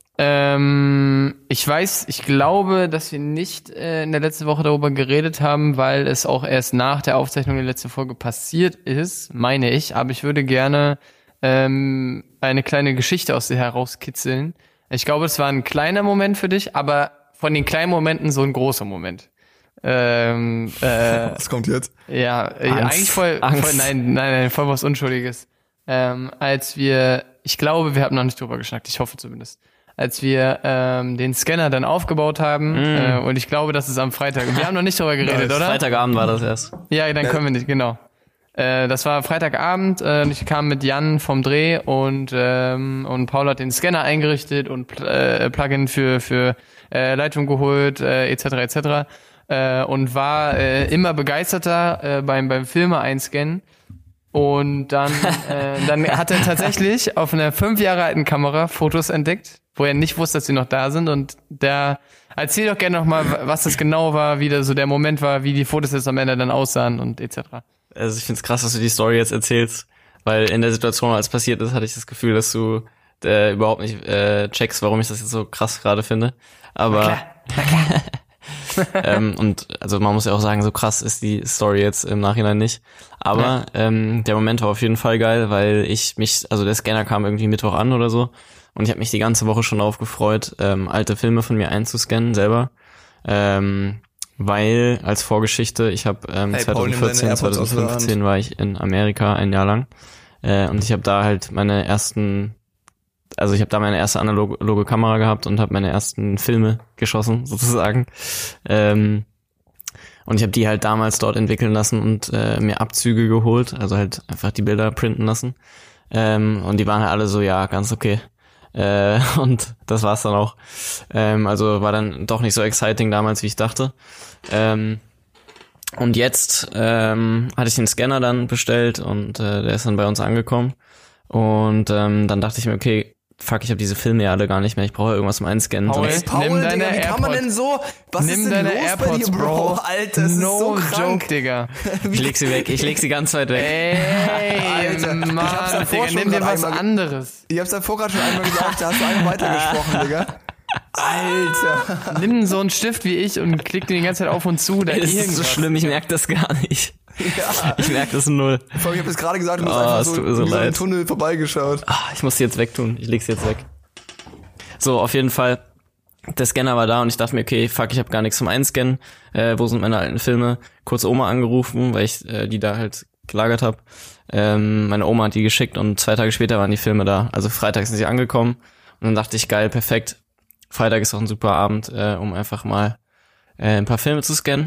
[SPEAKER 1] ähm, ich weiß, ich glaube, dass wir nicht äh, in der letzten Woche darüber geredet haben, weil es auch erst nach der Aufzeichnung der letzten Folge passiert ist, meine ich. Aber ich würde gerne ähm, eine kleine Geschichte aus dir herauskitzeln. Ich glaube, es war ein kleiner Moment für dich, aber von den kleinen Momenten so ein großer Moment. Ähm, äh,
[SPEAKER 3] Was kommt jetzt?
[SPEAKER 1] ja, äh,
[SPEAKER 2] Angst.
[SPEAKER 1] eigentlich voll,
[SPEAKER 2] Angst.
[SPEAKER 1] voll, nein, nein, nein, voll was Unschuldiges. Ähm, als wir, ich glaube, wir haben noch nicht drüber geschnackt, ich hoffe zumindest. Als wir ähm, den Scanner dann aufgebaut haben,
[SPEAKER 2] Mm.
[SPEAKER 1] äh, und ich glaube, das ist am Freitag. Wir haben noch nicht drüber geredet,
[SPEAKER 3] Nice.
[SPEAKER 1] oder?
[SPEAKER 2] Freitagabend war das erst.
[SPEAKER 1] Ja, dann können wir nicht, genau. Äh, das war Freitagabend, äh, und ich kam mit Jan vom Dreh und ähm, und Paul hat den Scanner eingerichtet und Pl- äh, Plugin für für äh, Leitung geholt, äh, et cetera et cetera. Äh, und war äh, immer begeisterter äh, beim beim Filme einscannen. Und dann äh, dann hat er tatsächlich auf einer fünf Jahre alten Kamera Fotos entdeckt, wo er nicht wusste, dass sie noch da sind. Und der Erzähl doch gerne nochmal, was das genau war, wie da so der Moment war, wie die Fotos jetzt am Ende dann aussahen und et cetera.
[SPEAKER 2] Also ich find's krass, dass du die Story jetzt erzählst, weil in der Situation, als passiert ist, hatte ich das Gefühl, dass du äh, überhaupt nicht äh, checkst, warum ich das jetzt so krass gerade finde. Aber
[SPEAKER 1] Na klar, na klar.
[SPEAKER 2] ähm, und also man muss ja auch sagen, so krass ist die Story jetzt im Nachhinein nicht. Aber ja. ähm, der Moment war auf jeden Fall geil, weil ich mich, also der Scanner kam irgendwie Mittwoch an oder so und ich habe mich die ganze Woche schon darauf gefreut, ähm, alte Filme von mir einzuscannen selber. Ähm, weil als Vorgeschichte, ich habe ähm,
[SPEAKER 3] hey,
[SPEAKER 2] zwanzig vierzehn, zwanzig fünfzehn war ich in Amerika ein Jahr lang äh, und ich habe da halt meine ersten, also ich habe da meine erste analoge Kamera gehabt und habe meine ersten Filme geschossen sozusagen ähm, und ich habe die halt damals dort entwickeln lassen und äh, mir Abzüge geholt, also halt einfach die Bilder printen lassen ähm, und die waren halt alle so, ja, ganz okay. Äh, und das war's dann auch. Ähm, also war dann doch nicht so exciting damals, wie ich dachte. Ähm, und jetzt ähm, hatte ich den Scanner dann bestellt und äh, der ist dann bei uns angekommen. Und ähm, dann dachte ich mir, okay, fuck, ich habe diese Filme ja alle gar nicht mehr. Ich brauche irgendwas zum Einscannen.
[SPEAKER 1] Paul,
[SPEAKER 3] Hey, Paul,
[SPEAKER 1] nimm deine
[SPEAKER 3] Digga, wie kann man denn so? Was
[SPEAKER 1] Nimm
[SPEAKER 3] ist denn
[SPEAKER 1] deine
[SPEAKER 3] los
[SPEAKER 1] AirPods,
[SPEAKER 3] bei dir, Bro?
[SPEAKER 1] Bro.
[SPEAKER 3] Alter, das
[SPEAKER 1] no
[SPEAKER 3] ist so krank.
[SPEAKER 1] joke, Digga.
[SPEAKER 2] Ich leg sie weg, ich leg sie ganz weit weg.
[SPEAKER 1] Ey,
[SPEAKER 3] Alter, ich
[SPEAKER 1] Mann,
[SPEAKER 3] hab's davor
[SPEAKER 1] Digga,
[SPEAKER 3] schon
[SPEAKER 1] nimm dir
[SPEAKER 3] grad
[SPEAKER 1] was
[SPEAKER 3] einmal-
[SPEAKER 1] anderes.
[SPEAKER 3] Ich hab's davor gerade schon einmal gesagt, da hast du einmal weitergesprochen, Digga. Alter.
[SPEAKER 1] Nimm so einen Stift wie ich und klick den die ganze Zeit auf und zu. Da
[SPEAKER 2] Das ist so
[SPEAKER 1] irgendwas.
[SPEAKER 2] schlimm, ich merke das gar nicht.
[SPEAKER 3] Ja.
[SPEAKER 2] Ich merke das null.
[SPEAKER 3] Vor allem, ich hab jetzt gerade gesagt, du musst
[SPEAKER 2] Oh,
[SPEAKER 3] einfach
[SPEAKER 2] es
[SPEAKER 3] so,
[SPEAKER 2] tut mir so
[SPEAKER 3] wie so einen
[SPEAKER 2] leid.
[SPEAKER 3] Tunnel vorbeigeschaut.
[SPEAKER 2] Ah, ich muss sie jetzt wegtun. Ich leg sie jetzt weg. So, auf jeden Fall. Der Scanner war da und ich dachte mir, okay, fuck, ich habe gar nichts zum Einscannen. Äh, wo sind meine alten Filme? Kurz Oma angerufen, weil ich äh, die da halt gelagert habe. Ähm, meine Oma hat die geschickt und zwei Tage später waren die Filme da. Also Freitag sind sie angekommen. Und dann dachte ich, geil, perfekt. Freitag ist auch ein super Abend, äh, um einfach mal äh, ein paar Filme zu scannen.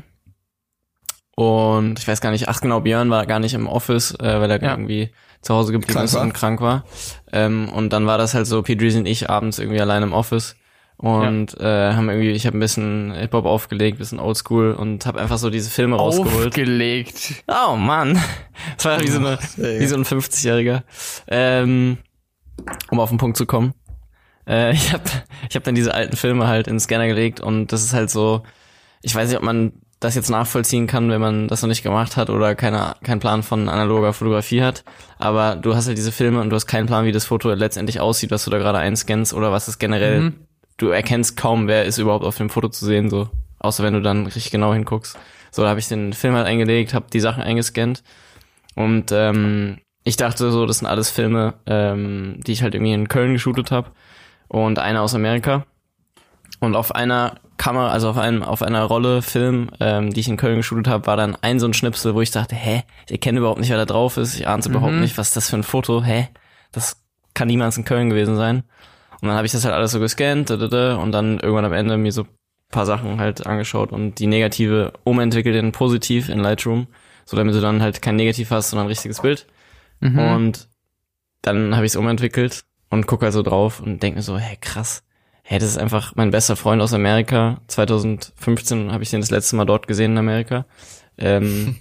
[SPEAKER 2] Und ich weiß gar nicht, ach genau, Björn war gar nicht im Office, äh, weil er
[SPEAKER 1] Ja.
[SPEAKER 2] irgendwie zu Hause geblieben
[SPEAKER 3] Krank
[SPEAKER 2] ist
[SPEAKER 3] war.
[SPEAKER 2] und krank war. Ähm, und dann war das halt so, P. Drizzy und ich abends irgendwie allein im Office. Und äh, haben irgendwie, ich habe ein bisschen Hip-Hop aufgelegt, bisschen Oldschool und habe einfach so diese Filme rausgeholt.
[SPEAKER 1] Aufgelegt.
[SPEAKER 2] Oh Mann, das war wie so, eine,
[SPEAKER 3] ey.
[SPEAKER 2] wie so ein fünfzigjähriger. Ähm, um auf den Punkt zu kommen. Äh, ich habe ich hab dann diese alten Filme halt in den Scanner gelegt und das ist halt so, ich weiß nicht, ob man das jetzt nachvollziehen kann, wenn man das noch nicht gemacht hat oder keine, keinen Plan von analoger Fotografie hat. Aber du hast halt diese Filme und du hast keinen Plan, wie das Foto letztendlich aussieht, was du da gerade einscannst oder was es generell,
[SPEAKER 1] Mhm.
[SPEAKER 2] du erkennst kaum, wer ist überhaupt auf dem Foto zu sehen, so. Außer wenn du dann richtig genau hinguckst. So, da habe ich den Film halt eingelegt, habe die Sachen eingescannt und ähm, ich dachte so, das sind alles Filme, ähm, die ich halt irgendwie in Köln geshootet habe und einer aus Amerika. Und auf einer Kamera, also auf einem, auf einer Rolle Film, ähm, die ich in Köln geshootet habe, war dann ein so ein Schnipsel, wo ich dachte, hä, ich erkenne überhaupt nicht, wer da drauf ist, ich ahn's
[SPEAKER 1] Mhm.
[SPEAKER 2] überhaupt nicht, was ist das für ein Foto, hä, das kann niemals in Köln gewesen sein. Und dann habe ich das halt alles so gescannt, da, da, da, und dann irgendwann am Ende mir so ein paar Sachen halt angeschaut und die Negative umentwickelt in positiv in Lightroom, so damit du dann halt kein Negativ hast, sondern ein richtiges Bild.
[SPEAKER 1] Mhm.
[SPEAKER 2] Und dann habe ich es umentwickelt und gucke halt so drauf und denke mir so, hey, krass. Hey, das ist einfach mein bester Freund aus Amerika. zwanzig fünfzehn habe ich den das letzte Mal dort gesehen in Amerika. Ähm,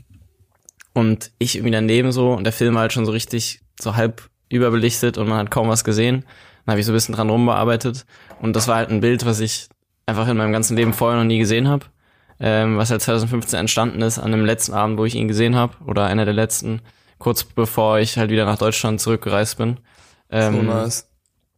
[SPEAKER 2] und ich irgendwie daneben so und der Film war halt schon so richtig so halb überbelichtet und man hat kaum was gesehen. Dann habe ich so ein bisschen dran rumbearbeitet und das war halt ein Bild, was ich einfach in meinem ganzen Leben vorher noch nie gesehen habe. Ähm, was halt zwanzig fünfzehn entstanden ist an dem letzten Abend, wo ich ihn gesehen habe oder einer der letzten, kurz bevor ich halt wieder nach Deutschland zurückgereist bin. Ähm,
[SPEAKER 3] So nice.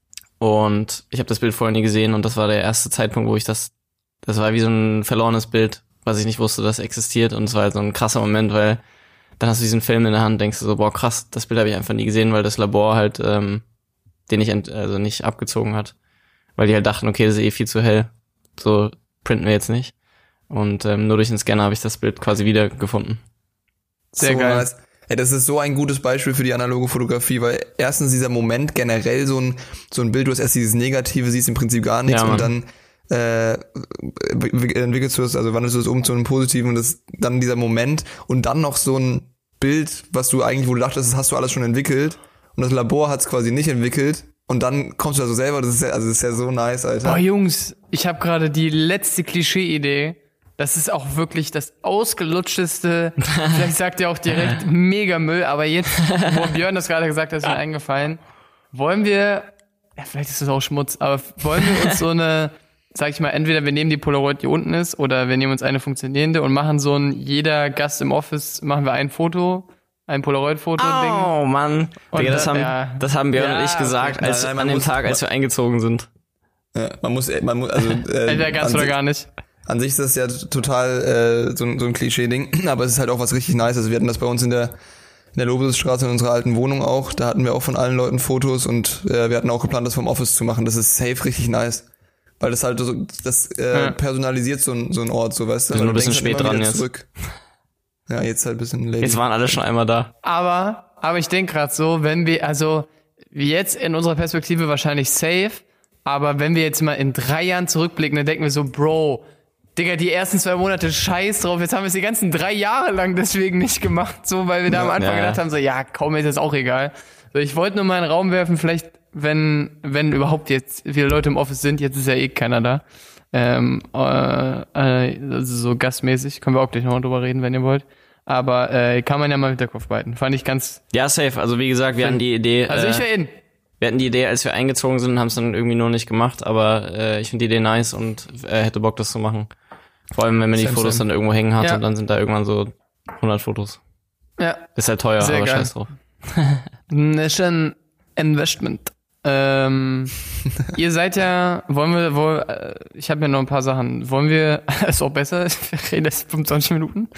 [SPEAKER 2] Und ich habe das Bild vorher nie gesehen und das war der erste Zeitpunkt, wo ich das, das war wie so ein verlorenes Bild, was ich nicht wusste, dass existiert und es war halt so ein krasser Moment, weil dann hast du diesen Film in der Hand, denkst du so, boah krass, das Bild habe ich einfach nie gesehen, weil das Labor halt ähm, den nicht ent, also nicht abgezogen hat, weil die halt dachten, okay, das ist eh viel zu hell, so printen wir jetzt nicht und ähm, nur durch den Scanner habe ich das Bild quasi wieder gefunden.
[SPEAKER 1] Sehr
[SPEAKER 3] so
[SPEAKER 1] geil.
[SPEAKER 3] Nice. Ey, das ist so ein gutes Beispiel für die analoge Fotografie, weil erstens dieser Moment generell so ein so ein Bild, du hast erst dieses Negative, siehst im Prinzip gar nichts
[SPEAKER 2] Ja,
[SPEAKER 3] und dann äh, entwickelst du es, also wandelst du es um zu einem Positiven und das dann dieser Moment und dann noch so ein Bild, was du eigentlich, wo du dachtest, das hast du alles schon entwickelt und das Labor hat es quasi nicht entwickelt und dann kommst du da so selber, das ist ja, also das ist ja so nice, Alter.
[SPEAKER 1] Boah, Jungs, ich habe gerade die letzte Klischee-Idee. Das ist auch wirklich das ausgelutschteste, vielleicht sagt ihr auch direkt mega Müll, aber jetzt, wo Björn das gerade gesagt hat, ist mir eingefallen. Wollen wir, ja, vielleicht ist das auch Schmutz, aber wollen wir uns so eine, sag ich mal, entweder wir nehmen die Polaroid, die unten ist, oder wir nehmen uns eine funktionierende und machen so ein, jeder Gast im Office, machen wir ein Foto, ein Polaroid-Foto-Ding.
[SPEAKER 2] Oh, Mann.
[SPEAKER 1] Und
[SPEAKER 2] Digga, das,
[SPEAKER 1] dann,
[SPEAKER 2] haben,
[SPEAKER 1] ja.
[SPEAKER 2] das haben Björn
[SPEAKER 1] Ja,
[SPEAKER 2] und ich gesagt, als,
[SPEAKER 3] nein, nein, man
[SPEAKER 2] an dem
[SPEAKER 3] muss-
[SPEAKER 2] Tag, als wir eingezogen sind.
[SPEAKER 3] Ja, man muss, man muss, also, äh,
[SPEAKER 1] Entweder ganz
[SPEAKER 3] an
[SPEAKER 1] oder
[SPEAKER 3] sich-
[SPEAKER 1] gar nicht.
[SPEAKER 3] An sich ist das ja total äh, so, ein- so ein Klischee-Ding, aber es ist halt auch was richtig nice. Also wir hatten das bei uns in der in der Lobesstraße in unserer alten Wohnung auch. Da hatten wir auch von allen Leuten Fotos und äh, wir hatten auch geplant, das vom Office zu machen. Das ist safe richtig nice. Weil das halt so, das äh,
[SPEAKER 1] Ja.
[SPEAKER 3] personalisiert so ein, so ein Ort, so weißt du.
[SPEAKER 2] Wir sind
[SPEAKER 3] Weil
[SPEAKER 2] ein
[SPEAKER 3] du
[SPEAKER 2] bisschen
[SPEAKER 3] denkst halt
[SPEAKER 2] spät
[SPEAKER 3] immer
[SPEAKER 2] dran
[SPEAKER 3] wieder
[SPEAKER 2] jetzt.
[SPEAKER 3] zurück. Ja, jetzt halt ein bisschen late.
[SPEAKER 2] Jetzt waren alle schon einmal da.
[SPEAKER 1] Aber, aber ich denke gerade so, wenn wir, also jetzt in unserer Perspektive wahrscheinlich safe, aber wenn wir jetzt mal in drei Jahren zurückblicken, dann denken wir so, Bro, Digga, die ersten zwei Monate scheiß drauf, jetzt haben wir es die ganzen drei Jahre lang deswegen nicht gemacht, so, weil wir da am Anfang
[SPEAKER 2] Ja.
[SPEAKER 1] gedacht haben, so, ja, kaum ist jetzt auch egal. So, ich wollte nur mal in den Raum werfen, vielleicht, wenn, wenn überhaupt jetzt viele Leute im Office sind, jetzt ist ja eh keiner da, ähm, äh, äh, also so gastmäßig, können wir auch gleich nochmal drüber reden, wenn ihr wollt. Aber äh, kann man ja mal im Hinterkopf behalten. Fand ich ganz.
[SPEAKER 2] Ja, safe. Also wie gesagt, wir hatten die Idee,
[SPEAKER 1] Also ich
[SPEAKER 2] äh,
[SPEAKER 1] wäre in.
[SPEAKER 2] wir hatten die Idee, als wir eingezogen sind, haben es dann irgendwie nur nicht gemacht, aber äh, ich finde die Idee nice und äh, hätte Bock, das zu machen. Vor allem, wenn man die
[SPEAKER 3] Same,
[SPEAKER 2] Fotos
[SPEAKER 3] same.
[SPEAKER 2] dann irgendwo hängen hat
[SPEAKER 1] Ja.
[SPEAKER 2] und dann sind da irgendwann so hundert Fotos.
[SPEAKER 1] Ja.
[SPEAKER 2] Ist halt teuer,
[SPEAKER 1] Sehr
[SPEAKER 2] aber
[SPEAKER 1] geil.
[SPEAKER 2] scheiß drauf.
[SPEAKER 1] Ist ein Investment. Ähm, ihr seid ja, wollen wir, wohl, äh, ich habe ja noch ein paar Sachen. Wollen wir, ist auch besser, wir reden jetzt fünfundzwanzig Minuten.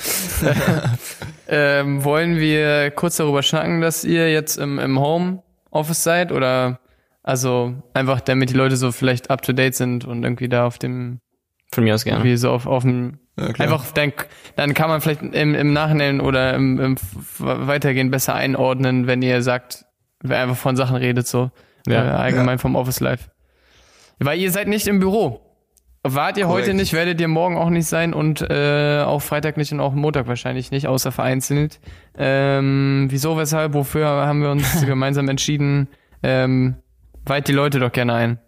[SPEAKER 1] ähm, wollen wir kurz darüber schnacken, dass ihr jetzt im, im Homeoffice seid? Oder, also, einfach damit die Leute so vielleicht up to date sind und irgendwie da auf dem,
[SPEAKER 2] Von mir aus gerne.
[SPEAKER 1] irgendwie so auf, auf dem,
[SPEAKER 3] Ja, klar.
[SPEAKER 1] einfach, dann, dann kann man vielleicht im, im Nachhinein oder im, im F- Weitergehen besser einordnen, wenn ihr sagt, wer einfach von Sachen redet, so.
[SPEAKER 2] Ja.
[SPEAKER 1] äh, allgemein vom Office Life. Weil ihr seid nicht im Büro. Wart ihr
[SPEAKER 3] Korrekt.
[SPEAKER 1] heute nicht, werdet ihr morgen auch nicht sein und äh, auch Freitag nicht und auch Montag wahrscheinlich nicht, außer vereinzelt. Ähm, wieso, weshalb, wofür haben wir uns gemeinsam entschieden? Ähm, weiht die Leute doch gerne ein.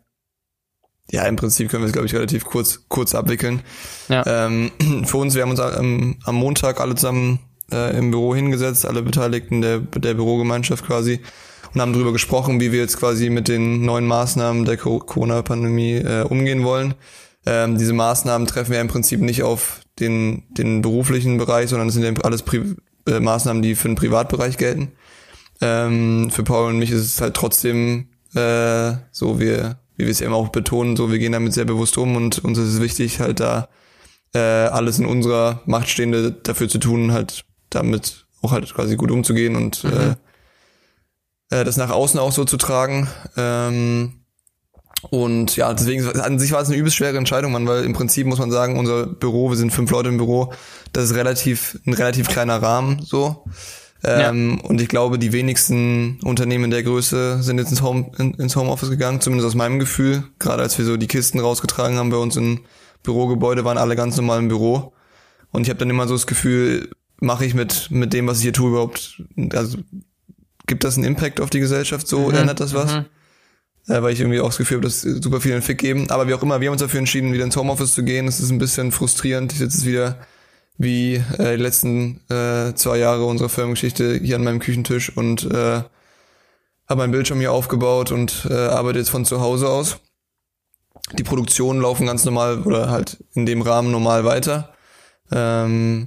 [SPEAKER 3] Ja, im Prinzip können wir es, glaube ich, relativ kurz kurz abwickeln.
[SPEAKER 1] Ja.
[SPEAKER 3] Ähm, für uns, wir haben uns am, am Montag alle zusammen äh, im Büro hingesetzt, alle Beteiligten der, der Bürogemeinschaft quasi, und haben darüber gesprochen, wie wir jetzt quasi mit den neuen Maßnahmen der Co- Corona-Pandemie äh, umgehen wollen. Ähm, diese Maßnahmen treffen wir im Prinzip nicht auf den, den beruflichen Bereich, sondern es sind ja alles Pri- äh, Maßnahmen, die für den Privatbereich gelten. Ähm, für Paul und mich ist es halt trotzdem äh, so, wir, wie wir es eben auch betonen, so wir gehen damit sehr bewusst um und uns ist es wichtig, halt da äh, alles in unserer Macht Stehende dafür zu tun, halt damit auch halt quasi gut umzugehen und
[SPEAKER 1] Mhm.
[SPEAKER 3] äh, äh, das nach außen auch so zu tragen. Ähm, und ja, deswegen, an sich war es eine übelst schwere Entscheidung, Mann, weil im Prinzip muss man sagen, unser Büro, wir sind fünf Leute im Büro, das ist relativ, ein relativ kleiner Rahmen, so. Ähm, und ich glaube, die wenigsten Unternehmen der Größe sind jetzt ins Home, in, ins Homeoffice gegangen, zumindest aus meinem Gefühl. Gerade als wir so die Kisten rausgetragen haben bei uns im Bürogebäude, waren alle ganz normal im Büro. Und ich habe dann immer so das Gefühl, mache ich mit mit dem, was ich hier tue, überhaupt, also gibt das einen Impact auf die Gesellschaft so,
[SPEAKER 1] Mhm.
[SPEAKER 3] ändert das was?
[SPEAKER 1] Mhm.
[SPEAKER 3] Äh, weil ich irgendwie auch das Gefühl habe, dass super viel einen Fick geben. Aber wie auch immer, wir haben uns dafür entschieden, wieder ins Homeoffice zu gehen. Das ist ein bisschen frustrierend. Ich sitze jetzt wieder wie äh, die letzten äh, zwei Jahre unserer Firmengeschichte hier an meinem Küchentisch und äh, habe meinen Bildschirm hier aufgebaut und äh, arbeite jetzt von zu Hause aus. Die Produktionen laufen ganz normal oder halt in dem Rahmen normal weiter. Ähm,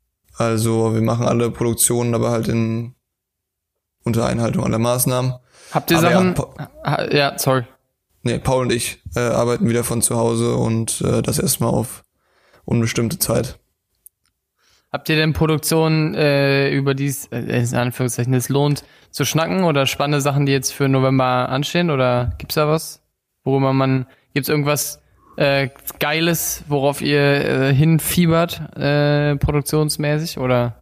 [SPEAKER 3] also wir machen alle Produktionen, aber halt in unter Einhaltung aller Maßnahmen.
[SPEAKER 1] Habt ihr
[SPEAKER 3] Aber
[SPEAKER 1] Sachen?
[SPEAKER 3] ja, Pa-
[SPEAKER 1] Ha- Ja, sorry.
[SPEAKER 3] Nee, Paul und ich äh, arbeiten wieder von zu Hause und äh, das erstmal auf unbestimmte Zeit.
[SPEAKER 1] Habt ihr denn Produktion äh, über dies, äh, in Anführungszeichen, es lohnt zu schnacken oder spannende Sachen, die jetzt für November anstehen? Oder gibt's da was, worüber man, gibt's irgendwas äh, Geiles, worauf ihr äh, hinfiebert, äh, produktionsmäßig oder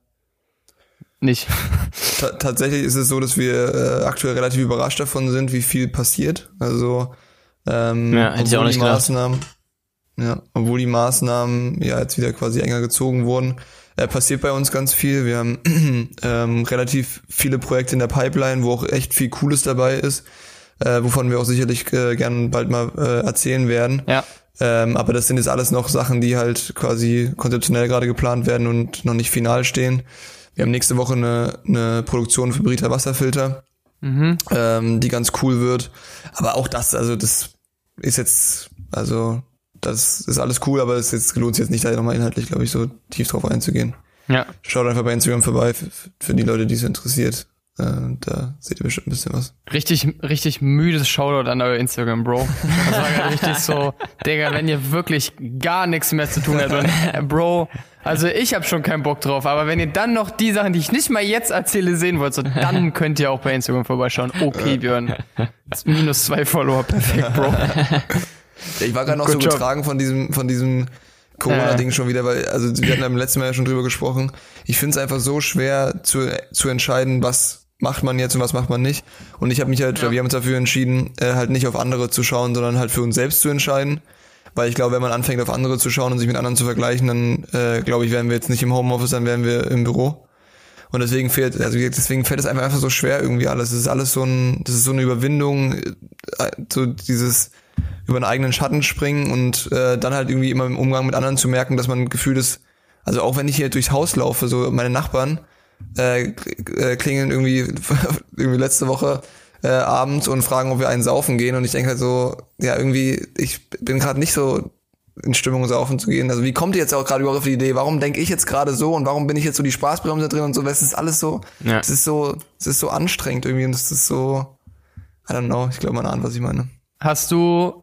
[SPEAKER 1] nicht?
[SPEAKER 3] Ta- tatsächlich ist es so, dass wir äh, aktuell relativ überrascht davon sind, wie viel passiert. Also ähm,
[SPEAKER 2] Ja, hätte ich auch
[SPEAKER 3] obwohl
[SPEAKER 2] nicht
[SPEAKER 3] die
[SPEAKER 2] gedacht.
[SPEAKER 3] Maßnahmen, ja, obwohl die Maßnahmen ja jetzt wieder quasi enger gezogen wurden, äh, passiert bei uns ganz viel. Wir haben ähm, relativ viele Projekte in der Pipeline, wo auch echt viel Cooles dabei ist, äh, wovon wir auch sicherlich äh, gern bald mal äh, erzählen werden.
[SPEAKER 1] Ja.
[SPEAKER 3] Ähm, aber das sind jetzt alles noch Sachen, die halt quasi konzeptionell gerade geplant werden und noch nicht final stehen. Wir haben nächste Woche eine, eine Produktion für Brita Wasserfilter,
[SPEAKER 1] Mhm.
[SPEAKER 3] ähm, die ganz cool wird. Aber auch das, also das ist jetzt, also das ist alles cool, aber es jetzt, lohnt sich jetzt nicht, da nochmal inhaltlich, glaube ich, so tief drauf einzugehen.
[SPEAKER 1] Ja.
[SPEAKER 3] Schaut einfach bei Instagram vorbei, für, für die Leute, die es interessiert. Äh, da seht ihr bestimmt ein bisschen was.
[SPEAKER 1] Richtig, richtig müdes Shoutout an euer Instagram, Bro. Das war gerade richtig so, Digga, wenn ihr wirklich gar nichts mehr zu tun habt und, äh, Bro, also ich habe schon keinen Bock drauf, aber wenn ihr dann noch die Sachen, die ich nicht mal jetzt erzähle, sehen wollt, so, dann könnt ihr auch bei Instagram vorbeischauen. Okay, Björn. Minus zwei Follower, perfekt, Bro.
[SPEAKER 3] Ich war gerade noch
[SPEAKER 1] Good
[SPEAKER 3] so
[SPEAKER 1] job.
[SPEAKER 3] getragen von diesem, von diesem Corona-Ding schon wieder, weil, also wir hatten beim letzten Mal ja schon drüber gesprochen. Ich finde es einfach so schwer zu, zu entscheiden, was macht man jetzt und was macht man nicht. Und ich habe mich halt,
[SPEAKER 1] Ja.
[SPEAKER 3] wir haben uns dafür entschieden, äh, halt nicht auf andere zu schauen, sondern halt für uns selbst zu entscheiden. Weil ich glaube, wenn man anfängt, auf andere zu schauen und sich mit anderen zu vergleichen, dann äh, glaube ich, wären wir jetzt nicht im Homeoffice, dann wären wir im Büro. Und deswegen fehlt, also deswegen fällt es einfach einfach so schwer irgendwie alles. Es ist alles so ein, das ist so eine Überwindung, äh, so dieses über einen eigenen Schatten springen und äh, dann halt irgendwie immer im Umgang mit anderen zu merken, dass man ein Gefühl ist, also auch wenn ich hier durchs Haus laufe, so meine Nachbarn äh, äh, klingeln irgendwie irgendwie letzte Woche äh, abends und fragen, ob wir einen saufen gehen und ich denke halt so, ja irgendwie, ich bin gerade nicht so in Stimmung saufen zu gehen. Also wie kommt ihr jetzt auch gerade überhaupt auf die Idee? Warum denke ich jetzt gerade so und warum bin ich jetzt so die Spaßbremse drin und so? Es ist alles so,
[SPEAKER 2] Ja.
[SPEAKER 3] es ist so, es ist so anstrengend irgendwie und es ist so, I don't know, ich glaube man ahnt, was ich meine.
[SPEAKER 1] Hast du,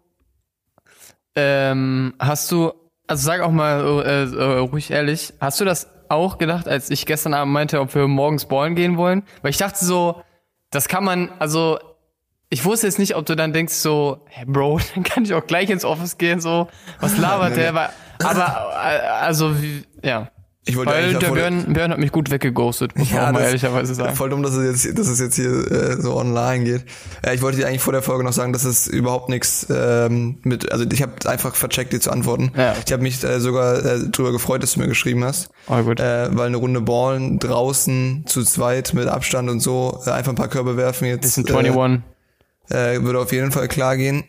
[SPEAKER 1] ähm, hast du, also sag auch mal äh, äh, ruhig ehrlich, hast du das auch gedacht, als ich gestern Abend meinte, ob wir morgens ballen gehen wollen? Weil ich dachte so, das kann man, also ich wusste jetzt nicht, ob du dann denkst so, hey Bro, dann kann ich auch gleich ins Office gehen, so, was labert der? Aber, aber äh, also, wie, ja.
[SPEAKER 3] Ich wollte
[SPEAKER 1] Weil
[SPEAKER 3] eigentlich
[SPEAKER 1] der
[SPEAKER 3] davor-
[SPEAKER 1] Björn, Björn hat mich gut weggeghostet, muss man auch mal
[SPEAKER 3] das-
[SPEAKER 1] ehrlicherweise sagen.
[SPEAKER 3] Voll dumm, dass es jetzt, dass es jetzt hier äh, so online geht. Ja, ich wollte dir eigentlich vor der Folge noch sagen, dass es überhaupt nichts ähm, mit, also ich habe einfach vercheckt, dir zu antworten.
[SPEAKER 1] Ja.
[SPEAKER 3] Ich habe mich äh, sogar äh, drüber gefreut, dass du mir geschrieben hast.
[SPEAKER 1] Oh, gut.
[SPEAKER 3] Äh, weil eine Runde Ballen draußen zu zweit mit Abstand und so, äh, einfach ein paar Körbe werfen jetzt.
[SPEAKER 1] Bisschen
[SPEAKER 3] Äh,
[SPEAKER 1] einundzwanzig.
[SPEAKER 3] äh, würde auf jeden Fall klar gehen.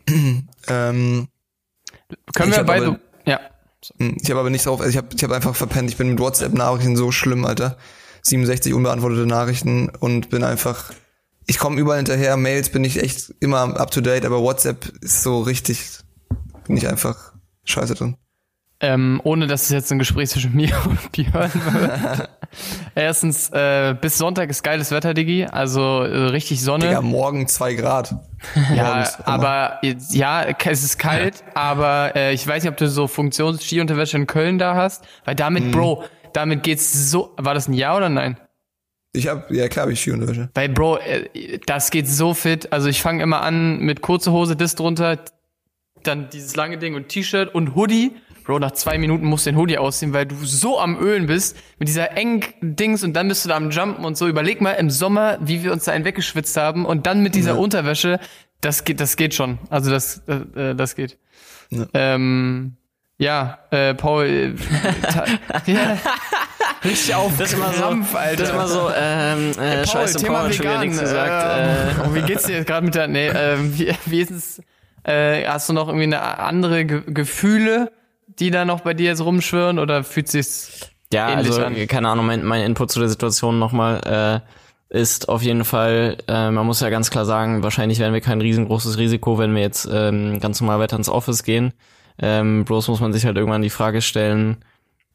[SPEAKER 3] ähm,
[SPEAKER 1] Können
[SPEAKER 3] ich
[SPEAKER 1] wir
[SPEAKER 3] hab
[SPEAKER 1] beide,
[SPEAKER 3] aber-
[SPEAKER 1] ja.
[SPEAKER 3] Ich habe aber nicht drauf, also ich habe ich hab einfach verpennt. Ich bin mit WhatsApp-Nachrichten so schlimm, Alter. siebenundsechzig unbeantwortete Nachrichten und bin einfach, ich komme überall hinterher. Mails bin ich echt immer up to date, aber WhatsApp ist so richtig, bin ich einfach scheiße drin.
[SPEAKER 1] Ähm, ohne dass es jetzt ein Gespräch zwischen mir und Björn wird. Erstens, äh, bis Sonntag ist geiles Wetter, Diggi. Also äh, richtig Sonne.
[SPEAKER 3] Digga, morgen zwei Grad.
[SPEAKER 1] ja,
[SPEAKER 3] Morgens, Hammer.
[SPEAKER 1] aber äh, ja, es ist kalt, aber äh, ich weiß nicht, ob du so Funktions-Skiunterwäsche in Köln da hast. Weil damit, Bro, damit geht's so. War das ein Ja oder nein?
[SPEAKER 3] Ich hab, ja klar, hab ich Skiunterwäsche.
[SPEAKER 1] Weil, Bro, äh, das geht so fit. Also ich fange immer an mit kurze Hose, das drunter, dann dieses lange Ding und T-Shirt und Hoodie. Bro, nach zwei Minuten musst du den Hoodie ausziehen, weil du so am Ölen bist, mit dieser engen Dings und dann bist du da am Jumpen und so. Überleg mal im Sommer, wie wir uns da einen weggeschwitzt haben und dann mit dieser
[SPEAKER 3] Ja.
[SPEAKER 1] Unterwäsche, das geht, das geht schon. Also das, äh, das geht.
[SPEAKER 3] Ja.
[SPEAKER 1] Ähm, ja, äh, Paul, äh, ta- ja, richtig auf
[SPEAKER 2] Das ist immer so,
[SPEAKER 1] Krampf, Alter.
[SPEAKER 2] das ist immer so, ähm, äh,
[SPEAKER 1] Paul,
[SPEAKER 2] scheiße,
[SPEAKER 1] Thema
[SPEAKER 2] Paul hat schon wieder
[SPEAKER 1] vegan.
[SPEAKER 2] nichts gesagt. Äh,
[SPEAKER 1] Ähm, wie geht's dir jetzt gerade mit der, nee, ähm, wie, wie ist es, äh, hast du noch irgendwie eine andere Ge- Gefühle, die da noch bei dir jetzt rumschwirren oder fühlt sich's
[SPEAKER 2] Ja,
[SPEAKER 1] ähnlich
[SPEAKER 2] also,
[SPEAKER 1] an?
[SPEAKER 2] keine Ahnung, mein, mein Input zu der Situation nochmal, äh, ist auf jeden Fall, äh, man muss ja ganz klar sagen, wahrscheinlich werden wir kein riesengroßes Risiko, wenn wir jetzt ähm, ganz normal weiter ins Office gehen. Ähm, bloß muss man sich halt irgendwann die Frage stellen,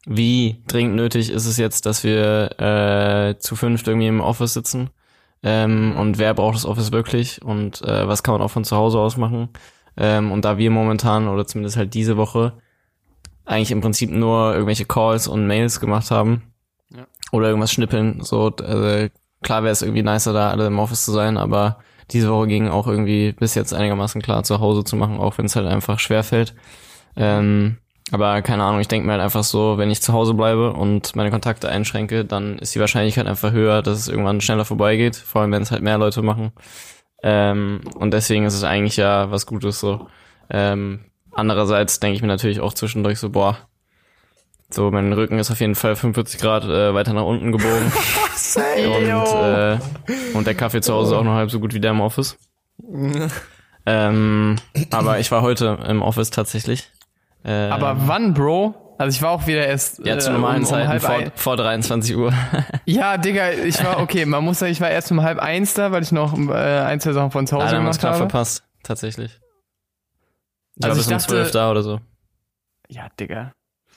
[SPEAKER 2] wie dringend nötig ist es jetzt, dass wir äh, zu fünft irgendwie im Office sitzen? Ähm, und wer braucht das Office wirklich? Und äh, was kann man auch von zu Hause aus machen? Ähm, und da wir momentan, oder zumindest halt diese Woche, eigentlich im Prinzip nur irgendwelche Calls und Mails gemacht haben.
[SPEAKER 1] Ja.
[SPEAKER 2] Oder irgendwas schnippeln. So, also klar wäre es irgendwie nicer, da alle im Office zu sein, aber diese Woche ging auch irgendwie bis jetzt einigermaßen klar, zu Hause zu machen, auch wenn es halt einfach schwerfällt. Ähm, aber keine Ahnung, ich denke mir halt einfach so, wenn ich zu Hause bleibe und meine Kontakte einschränke, dann ist die Wahrscheinlichkeit einfach höher, dass es irgendwann schneller vorbeigeht, vor allem wenn es halt mehr Leute machen. Ähm, und deswegen ist es eigentlich ja was Gutes so. Ähm, andererseits denke ich mir natürlich auch zwischendurch so, boah, so mein Rücken ist auf jeden Fall fünfundvierzig Grad äh, weiter nach unten gebogen. und, äh, und der Kaffee zu Hause auch noch halb so gut wie der im Office. ähm, aber ich war heute im Office tatsächlich. Ähm,
[SPEAKER 1] Aber wann, Bro? Also ich war auch wieder erst
[SPEAKER 2] ja, zu
[SPEAKER 1] äh,
[SPEAKER 2] normalen
[SPEAKER 1] um, um
[SPEAKER 2] Zeiten
[SPEAKER 1] halb
[SPEAKER 2] vor,
[SPEAKER 1] ein.
[SPEAKER 2] vor dreiundzwanzig Uhr.
[SPEAKER 1] Ja, Digga, ich war, okay, man muss sagen, ich war erst um halb eins da, weil ich noch äh, ein, zwei Sachen von zu
[SPEAKER 2] Ah,
[SPEAKER 1] Hause
[SPEAKER 2] dann haben wir es
[SPEAKER 1] gemacht
[SPEAKER 2] knapp
[SPEAKER 1] habe.
[SPEAKER 2] verpasst, tatsächlich. Ich
[SPEAKER 1] Also
[SPEAKER 2] war
[SPEAKER 1] ich
[SPEAKER 2] bis um
[SPEAKER 1] dachte-
[SPEAKER 2] zwölf da oder so.
[SPEAKER 1] Ja, Digga.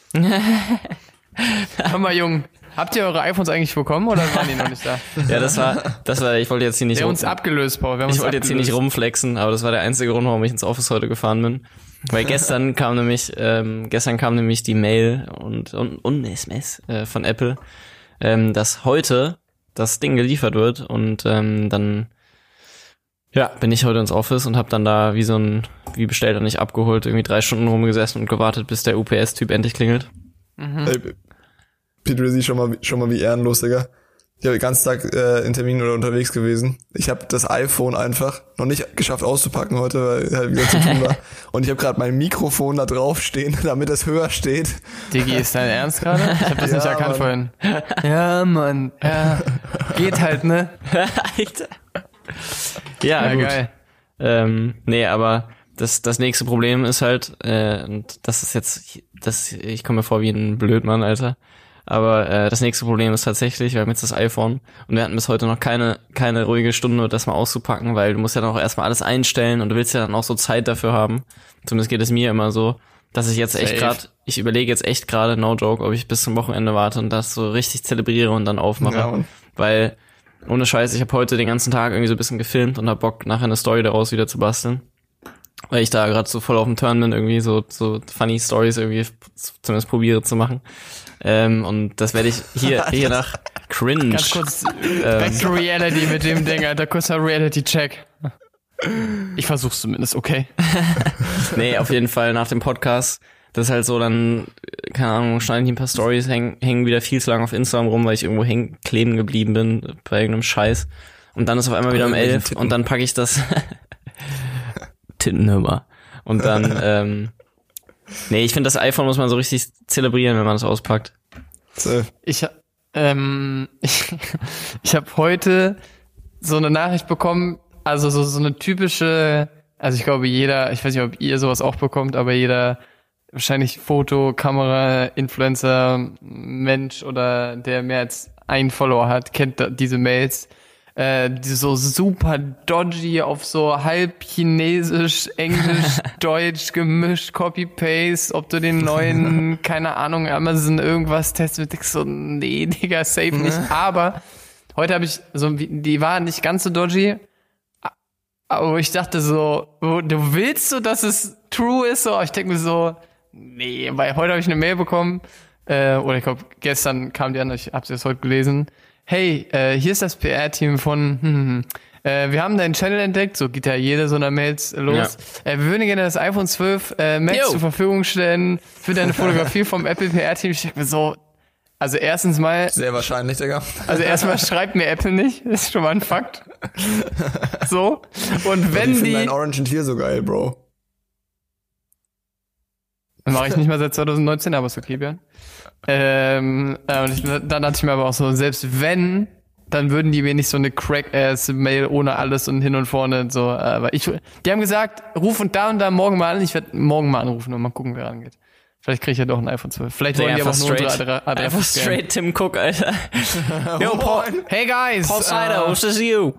[SPEAKER 1] Hör mal, Jung, habt ihr eure iPhones eigentlich bekommen oder waren die noch nicht da?
[SPEAKER 2] Ja, das war, das war, ich wollte jetzt hier nicht...
[SPEAKER 1] Wir haben uns abgelöst, Paul. Wir haben
[SPEAKER 2] ich
[SPEAKER 1] uns
[SPEAKER 2] wollte jetzt hier nicht rumflexen, aber das war der einzige Grund, warum ich ins Office heute gefahren bin. Weil gestern kam nämlich, ähm, gestern kam nämlich die Mail und, und, und S M S äh, von Apple, ähm, dass heute das Ding geliefert wird und ähm, dann ja bin ich heute ins Office und habe dann da wie so ein, wie bestellt und nicht abgeholt, irgendwie drei Stunden rumgesessen und gewartet, bis der U P S-Typ endlich klingelt.
[SPEAKER 1] Mhm.
[SPEAKER 3] Ey, Pete Rizzi, schon mal, schon mal wie ehrenlos, Digga. Ich habe den ganzen Tag äh, in Terminen oder unterwegs gewesen. Ich habe das iPhone einfach noch nicht geschafft auszupacken heute, weil halt wieder zu tun war. Und ich habe gerade mein Mikrofon da drauf stehen, damit es höher steht.
[SPEAKER 1] Digi, ist dein Ernst gerade? Ich habe das
[SPEAKER 3] Ja,
[SPEAKER 1] nicht erkannt
[SPEAKER 3] Mann.
[SPEAKER 1] vorhin. Ja, Mann. Ja. Geht halt, ne?
[SPEAKER 2] Alter. Ja,
[SPEAKER 1] Ja,
[SPEAKER 2] gut.
[SPEAKER 1] geil.
[SPEAKER 2] Ähm, nee, aber das das nächste Problem ist halt, äh, und das ist jetzt, das ich komme mir vor wie ein Blödmann, Alter. Aber äh, das nächste Problem ist tatsächlich, wir haben jetzt das iPhone und wir hatten bis heute noch keine keine ruhige Stunde, das mal auszupacken, weil du musst ja dann auch erstmal alles einstellen und du willst ja dann auch so Zeit dafür haben. Zumindest geht es mir immer so, dass ich jetzt echt
[SPEAKER 1] Safe.
[SPEAKER 2] gerade, ich überlege jetzt echt gerade, no joke, ob ich bis zum Wochenende warte und das so richtig zelebriere und dann aufmache.
[SPEAKER 3] Ja, Mann.
[SPEAKER 2] Weil, ohne Scheiß, ich habe heute den ganzen Tag irgendwie so ein bisschen gefilmt und hab Bock, nachher eine Story daraus wieder zu basteln. Weil ich da gerade so voll auf dem Turn bin, irgendwie so so funny Stories irgendwie zumindest probiere zu machen. Ähm, und das werde ich hier hier nach Cringe.
[SPEAKER 1] Ganz kurz, back to reality mit dem Ding, Alter. Kurzer Reality-Check. Ich versuch's zumindest, okay?
[SPEAKER 2] Nee, auf jeden Fall nach dem Podcast. Das ist halt so, dann, keine Ahnung, schneide ich ein paar Stories, hängen hängen wieder viel zu lange auf Instagram rum, weil ich irgendwo hängen, kleben geblieben bin bei irgendeinem Scheiß. Und dann ist auf einmal wieder um elf und dann packe ich das Tittenhümmer. Und dann, ähm, nee, ich finde, das iPhone muss man so richtig zelebrieren, wenn man es auspackt.
[SPEAKER 3] So.
[SPEAKER 1] Ich, ähm, ich, ich habe heute so eine Nachricht bekommen, also so, so eine typische, also ich glaube jeder, ich weiß nicht, ob ihr sowas auch bekommt, aber jeder wahrscheinlich Foto, Kamera, Influencer, Mensch oder der mehr als einen Follower hat, kennt da diese Mails, äh, die so super dodgy auf so halb Chinesisch, Englisch, Deutsch gemischt, Copy-Paste, ob du den neuen, keine Ahnung, Amazon irgendwas testest, ich so, nee, Digga, safe nicht, aber heute habe ich so, die waren nicht ganz so dodgy, aber ich dachte so, du willst so, dass es true ist, so, aber ich denke mir so, nee, weil heute habe ich eine Mail bekommen, äh, oder ich glaube, gestern kam die an, ich habe sie jetzt heute gelesen. Hey, äh, hier ist das P R-Team von, hm, hm, äh, wir haben deinen Channel entdeckt, so geht ja jede so einer Mails los. Ja. Äh, wir würden gerne das iPhone zwölf äh, Max Yo. zur Verfügung stellen für deine Fotografie vom Apple P R-Team. Ich denke mir so, also erstens mal...
[SPEAKER 3] Sehr wahrscheinlich, Digga.
[SPEAKER 1] Also erstmal schreibt mir Apple nicht, das ist schon mal ein Fakt. So, und wenn
[SPEAKER 3] ich
[SPEAKER 1] die...
[SPEAKER 3] Ich finde Orange und Tier so geil, Bro.
[SPEAKER 1] Mache ich nicht mal seit zwanzig neunzehn, aber ist okay, Björn. Ähm, äh, und ich, dann dachte ich mir aber auch so, selbst wenn, dann würden die mir nicht so eine Crack-Ass-Mail ohne alles und hin und vorne so, aber ich, die haben gesagt, ruf und da und da morgen mal an, ich werde morgen mal anrufen und mal gucken, wer rangeht. Vielleicht kriege ich ja doch ein iPhone zwölf. Vielleicht wollen die aber auch nur unsere Adresse.
[SPEAKER 2] Einfach straight Tim Cook, Alter.
[SPEAKER 1] Yo, Paul, hey guys.
[SPEAKER 2] Paul Snyder, uh, this is you.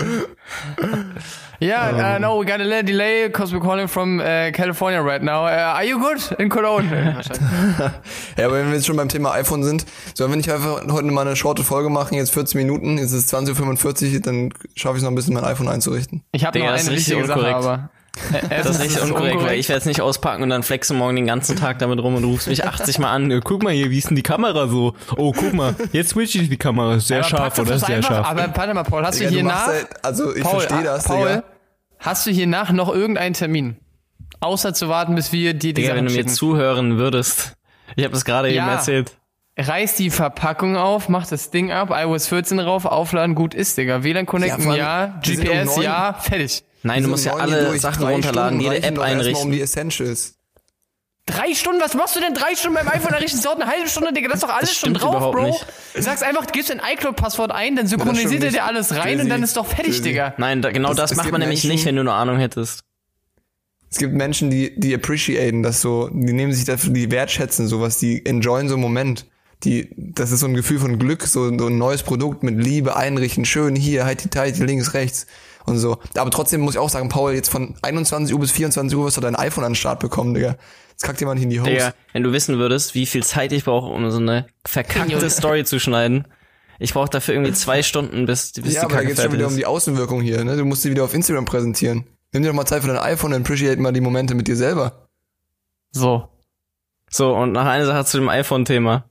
[SPEAKER 1] Yeah, um, uh, no, we got a little delay because we're calling from uh, California right now. Uh, are you good in Cologne?
[SPEAKER 3] Ja, aber wenn wir jetzt schon beim Thema iPhone sind, sollen wir nicht einfach heute mal eine shorte Folge machen, jetzt vierzehn Minuten, jetzt ist es zwanzig Uhr fünfundvierzig, dann schaffe ich es noch ein bisschen, mein iPhone einzurichten.
[SPEAKER 1] Ich habe noch eine richtige Sache, aber...
[SPEAKER 2] Das ist richtig unkorrekt, unkorrekt, weil ich werde es nicht auspacken und dann flexe morgen den ganzen Tag damit rum und du rufst mich achtzig Mal an. Guck mal hier, wie ist denn die Kamera so? Oh, guck mal, jetzt switche ich die Kamera. Ist sehr aber scharf, oder? Ist sehr
[SPEAKER 1] einfach,
[SPEAKER 2] scharf.
[SPEAKER 1] Aber warte mal, Paul, hast Digga, du hier nach...
[SPEAKER 3] Halt, also ich verstehe das,
[SPEAKER 1] Paul,
[SPEAKER 3] Digga.
[SPEAKER 1] Hast du hier nach noch irgendeinen Termin? Außer zu warten, bis wir dir die
[SPEAKER 2] Digga, wenn du mir zuhören würdest. Ich habe das gerade
[SPEAKER 1] ja.
[SPEAKER 2] eben erzählt.
[SPEAKER 1] Reiß die Verpackung auf, mach das Ding ab, iOS vierzehn drauf, aufladen, gut ist, Digga. W L A N connecten, ja, ja. G P S, um ja, fertig.
[SPEAKER 2] Nein, du musst ja alle Sachen runterladen, jede App einrichten.
[SPEAKER 3] Um die Essentials.
[SPEAKER 1] Drei Stunden? Was machst du denn drei Stunden beim iPhone errichten? Das dauert eine halbe Stunde, Digga. Das ist doch alles schon drauf, Bro. Nicht. Du sagst einfach, du gibst dein iCloud-Passwort ein, dann synchronisiert er dir alles rein Dizzy. Und dann ist doch fertig, Dizzy. Digga.
[SPEAKER 2] Nein, da, genau das, das macht man nämlich Menschen, nicht, wenn du eine Ahnung hättest.
[SPEAKER 3] Es gibt Menschen, die die appreciaten das so, die nehmen sich dafür, die wertschätzen sowas, die enjoyen so einen Moment. Die, das ist so ein Gefühl von Glück, so, so ein neues Produkt mit Liebe einrichten, schön hier, heiti-teiti, links, rechts. und so. Aber trotzdem muss ich auch sagen, Paul, jetzt von einundzwanzig Uhr bis vierundzwanzig Uhr wirst du dein iPhone an den Start bekommen, Digga. Jetzt kackt jemand in die Hose.
[SPEAKER 2] Digga, wenn du wissen würdest, wie viel Zeit ich brauche, um so eine verkackte Story zu schneiden. Ich brauche dafür irgendwie zwei Stunden, bis, bis
[SPEAKER 3] ja,
[SPEAKER 2] die
[SPEAKER 3] aber da
[SPEAKER 2] Kacke
[SPEAKER 3] geht's schon
[SPEAKER 2] fertig
[SPEAKER 3] wieder
[SPEAKER 2] ist.
[SPEAKER 3] um die Außenwirkung hier, ne? Du musst sie wieder auf Instagram präsentieren. Nimm dir doch mal Zeit für dein iPhone und appreciate mal die Momente mit dir selber.
[SPEAKER 1] So.
[SPEAKER 2] So, und noch eine Sache zu dem iPhone-Thema.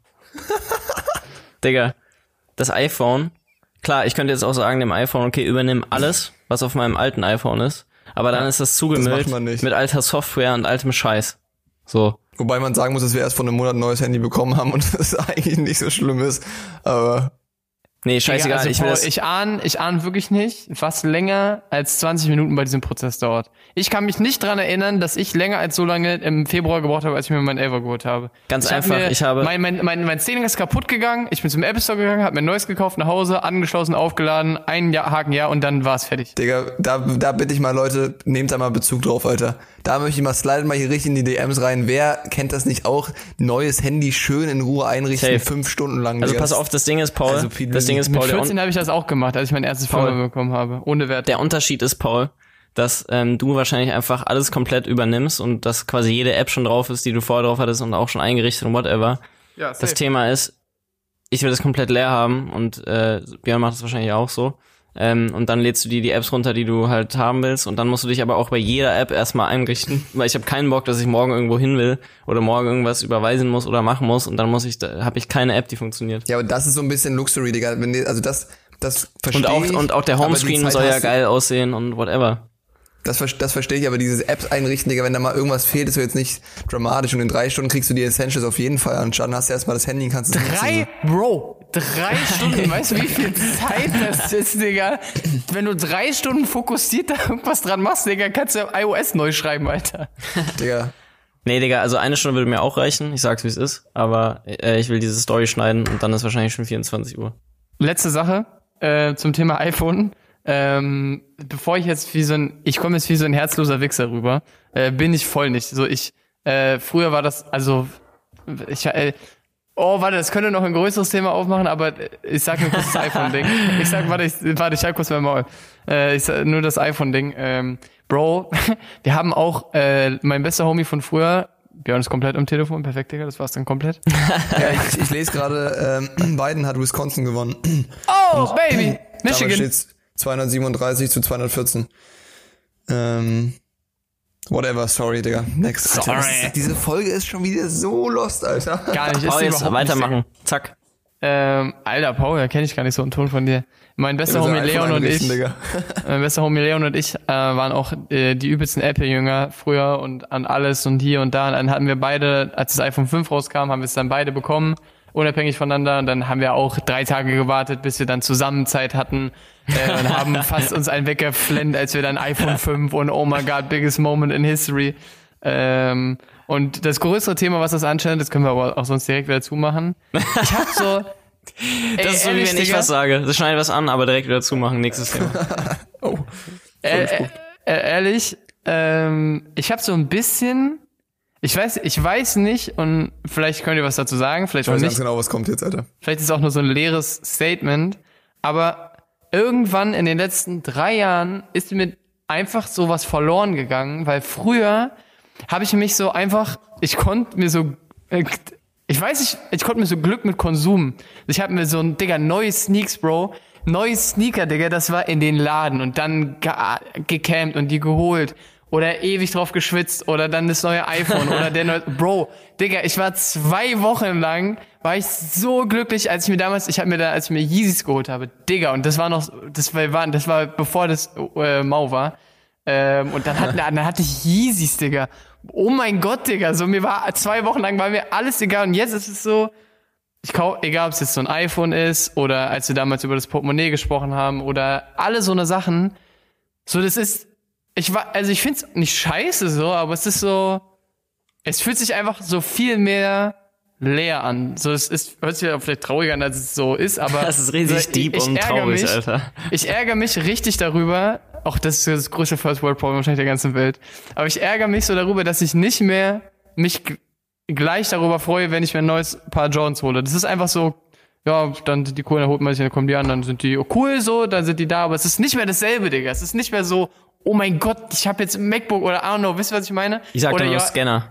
[SPEAKER 2] Digga, das iPhone, klar, ich könnte jetzt auch sagen, dem iPhone, okay, übernimm alles, was auf meinem alten iPhone ist, aber dann ist das zugemüllt
[SPEAKER 3] macht man nicht.
[SPEAKER 2] mit alter Software und altem Scheiß. So.
[SPEAKER 3] Wobei man sagen muss, dass wir erst vor einem Monat ein neues Handy bekommen haben und das eigentlich nicht so schlimm ist, aber...
[SPEAKER 2] Nee, scheißegal,
[SPEAKER 1] also
[SPEAKER 2] ich will
[SPEAKER 1] Paul,
[SPEAKER 2] das...
[SPEAKER 1] ich ahne, ich ahne wirklich nicht, was länger als zwanzig Minuten bei diesem Prozess dauert. Ich kann mich nicht dran erinnern, dass ich länger als so lange im Februar gebraucht habe, als ich mir mein Elfer geholt habe.
[SPEAKER 2] Ganz
[SPEAKER 1] ich
[SPEAKER 2] einfach,
[SPEAKER 1] hab mir,
[SPEAKER 2] ich habe...
[SPEAKER 1] Mein, mein, mein, mein Zehner ist kaputt gegangen, ich bin zum Apple Store gegangen, habe mir ein neues gekauft, nach Hause, angeschlossen, aufgeladen, ein Jahr, Haken ja und dann war es fertig.
[SPEAKER 3] Digga, da, da bitte ich mal Leute, nehmt da mal Bezug drauf, Alter. Da möchte ich mal, sliden mal hier richtig in die D Ms rein. Wer kennt das nicht auch? Neues Handy schön in Ruhe einrichten,
[SPEAKER 2] Safe.
[SPEAKER 3] fünf Stunden lang.
[SPEAKER 2] Also
[SPEAKER 3] Digga.
[SPEAKER 2] pass auf, das Ding ist, Paul,
[SPEAKER 3] Also viel
[SPEAKER 2] das Ding ist,
[SPEAKER 1] Mit
[SPEAKER 2] Paul, der,
[SPEAKER 1] vierzehn habe ich das auch gemacht, als ich mein erstes
[SPEAKER 2] Paul.
[SPEAKER 1] Firma bekommen habe, ohne Wert.
[SPEAKER 2] der Unterschied ist, Paul, dass ähm, du wahrscheinlich einfach alles komplett übernimmst und dass quasi jede App schon drauf ist, die du vorher drauf hattest und auch schon eingerichtet und whatever.
[SPEAKER 1] Ja,
[SPEAKER 2] Das Thema ist, ich will das komplett leer haben und äh, Björn macht das wahrscheinlich auch so. Ähm, und dann lädst du dir die Apps runter, die du halt haben willst und dann musst du dich aber auch bei jeder App erstmal einrichten, weil ich habe keinen Bock, dass ich morgen irgendwo hin will oder morgen irgendwas überweisen muss oder machen muss und dann muss ich, da habe ich keine App, die funktioniert.
[SPEAKER 3] Ja, aber das ist so ein bisschen Luxury, Digga. Wenn die, also das, das verstehe
[SPEAKER 2] Und auch,
[SPEAKER 3] ich.
[SPEAKER 2] und auch der
[SPEAKER 3] aber die
[SPEAKER 2] Homescreen
[SPEAKER 3] Zeit
[SPEAKER 2] soll ja
[SPEAKER 3] hast du-
[SPEAKER 2] geil aussehen und whatever.
[SPEAKER 3] Das, ver- das verstehe ich, aber dieses Apps einrichten, Digga, wenn da mal irgendwas fehlt, ist so jetzt nicht dramatisch und in drei Stunden kriegst du die Essentials auf jeden Fall an. Dann hast du erstmal das Handy und kannst es
[SPEAKER 1] Drei, Bro, drei Stunden, weißt du, wie viel Zeit das ist, Digga? Wenn du drei Stunden fokussiert da irgendwas dran machst, Digga, kannst du iOS neu schreiben, Alter.
[SPEAKER 3] Digga.
[SPEAKER 2] Nee, Digga, also eine Stunde würde mir auch reichen, ich sag's wie es ist, aber äh, ich will diese Story schneiden und dann ist wahrscheinlich schon vierundzwanzig Uhr.
[SPEAKER 1] Letzte Sache äh, zum Thema iPhone. Ähm, bevor ich jetzt wie so ein, ich komme jetzt wie so ein herzloser Wichser rüber, äh, bin ich voll nicht. So ich, äh, früher war das, also ich, äh, oh, warte, das könnte noch ein größeres Thema aufmachen, aber ich sag nur kurz das iPhone-Ding. Ich sag, warte, ich, warte, ich halt kurz mein Maul. Äh, ich sag nur das iPhone-Ding. Ähm, Bro, wir haben auch, äh, mein bester Homie von früher, Björn ist komplett am Telefon, perfekt, Digga, das war's dann komplett.
[SPEAKER 3] Ja, ich, ich lese gerade, ähm, Biden hat Wisconsin gewonnen.
[SPEAKER 1] Oh, Baby!
[SPEAKER 3] Damit
[SPEAKER 1] Michigan.
[SPEAKER 3] steht's zweihundertsiebenunddreißig zu zweihundertvierzehn. Ähm, whatever, sorry, Digga. Next. Alter,
[SPEAKER 1] Sorry.
[SPEAKER 3] das ist, diese Folge ist schon wieder so lost, Alter.
[SPEAKER 1] Gar nicht, ist
[SPEAKER 2] Paul,
[SPEAKER 1] die
[SPEAKER 2] jetzt
[SPEAKER 1] überhaupt
[SPEAKER 2] weitermachen. Zack.
[SPEAKER 1] Ähm, Alter, Paul, da kenne ich gar nicht so einen Ton von dir. Mein bester Homie Leon und ich,
[SPEAKER 3] Digga.
[SPEAKER 1] mein bester Homie Leon und ich äh, waren auch äh, die übelsten Apple-Jünger früher und an alles und hier und da. Und dann hatten wir beide, als das iPhone fünf rauskam, haben wir es dann beide bekommen, unabhängig voneinander. Und dann haben wir auch drei Tage gewartet, bis wir dann zusammen Zeit hatten äh, und haben fast uns einen weggeflennt, als wir dann iPhone fünf und oh my god, biggest moment in history. Ähm, und das größere Thema, was das anscheinend, das können wir aber auch sonst direkt wieder zumachen. Ich hab so...
[SPEAKER 2] Das
[SPEAKER 1] Ey,
[SPEAKER 2] ist so, wie
[SPEAKER 1] ehrlich,
[SPEAKER 2] wenn ich
[SPEAKER 1] Digga?
[SPEAKER 2] was sage. Das schneide was an, aber direkt wieder zumachen. Nächstes Thema.
[SPEAKER 3] Oh.
[SPEAKER 1] Äh, äh, äh, ehrlich, ähm, ich habe so ein bisschen, ich weiß, ich weiß nicht und vielleicht könnt ihr was dazu sagen, vielleicht
[SPEAKER 3] Ich
[SPEAKER 1] auch
[SPEAKER 3] weiß
[SPEAKER 1] nicht.
[SPEAKER 3] ganz genau, was kommt jetzt, Alter.
[SPEAKER 1] Vielleicht ist es auch nur so ein leeres Statement, aber irgendwann in den letzten drei Jahren ist mir einfach sowas verloren gegangen, weil früher habe ich mich so einfach, ich konnte mir so, äh, ich weiß nicht, ich konnte mir so Glück mit Konsum. Ich habe mir so ein, Digga, neue Sneaks, Bro, neue Sneaker, Digga, das war in den Laden und dann ge- gecampt und die geholt. Oder ewig drauf geschwitzt oder dann das neue iPhone oder der neue, Bro, Digga, ich war zwei Wochen lang, war ich so glücklich, als ich mir damals, ich habe mir da, als ich mir Yeezys geholt habe, Digga, und das war noch, das war, das war bevor das äh, Mau war, ähm, und dann, hat, dann hatte ich Yeezys, Digga. Oh mein Gott, Digga, so mir war, zwei Wochen lang war mir alles egal und jetzt ist es so, ich kauf, egal ob es jetzt so ein iPhone ist oder als wir damals über das Portemonnaie gesprochen haben oder alle so eine Sachen, so das ist, ich war, also ich find's nicht scheiße so, aber es ist so, es fühlt sich einfach so viel mehr leer an. So, es ist, hört sich ja vielleicht trauriger an, als es so ist, aber.
[SPEAKER 2] Das ist riesig
[SPEAKER 1] so,
[SPEAKER 2] deep
[SPEAKER 1] ich, ich
[SPEAKER 2] und
[SPEAKER 1] ärgere
[SPEAKER 2] traurig,
[SPEAKER 1] mich,
[SPEAKER 2] Alter.
[SPEAKER 1] Ich ärgere mich richtig darüber, auch das ist das größte First World Problem wahrscheinlich der ganzen Welt, aber ich ärgere mich so darüber, dass ich nicht mehr mich g- gleich darüber freue, wenn ich mir ein neues Paar Jordans hole. Das ist einfach so, ja, dann sind die cool, dann holt man sich, dann kommen die an, dann sind die cool so, dann sind die da, aber es ist nicht mehr dasselbe, Digga. Es ist nicht mehr so, oh mein Gott, ich habe jetzt ein MacBook oder I don't know, wisst ihr, was ich meine?
[SPEAKER 2] Ich sag
[SPEAKER 1] oder
[SPEAKER 2] nur
[SPEAKER 1] ja,
[SPEAKER 2] Scanner.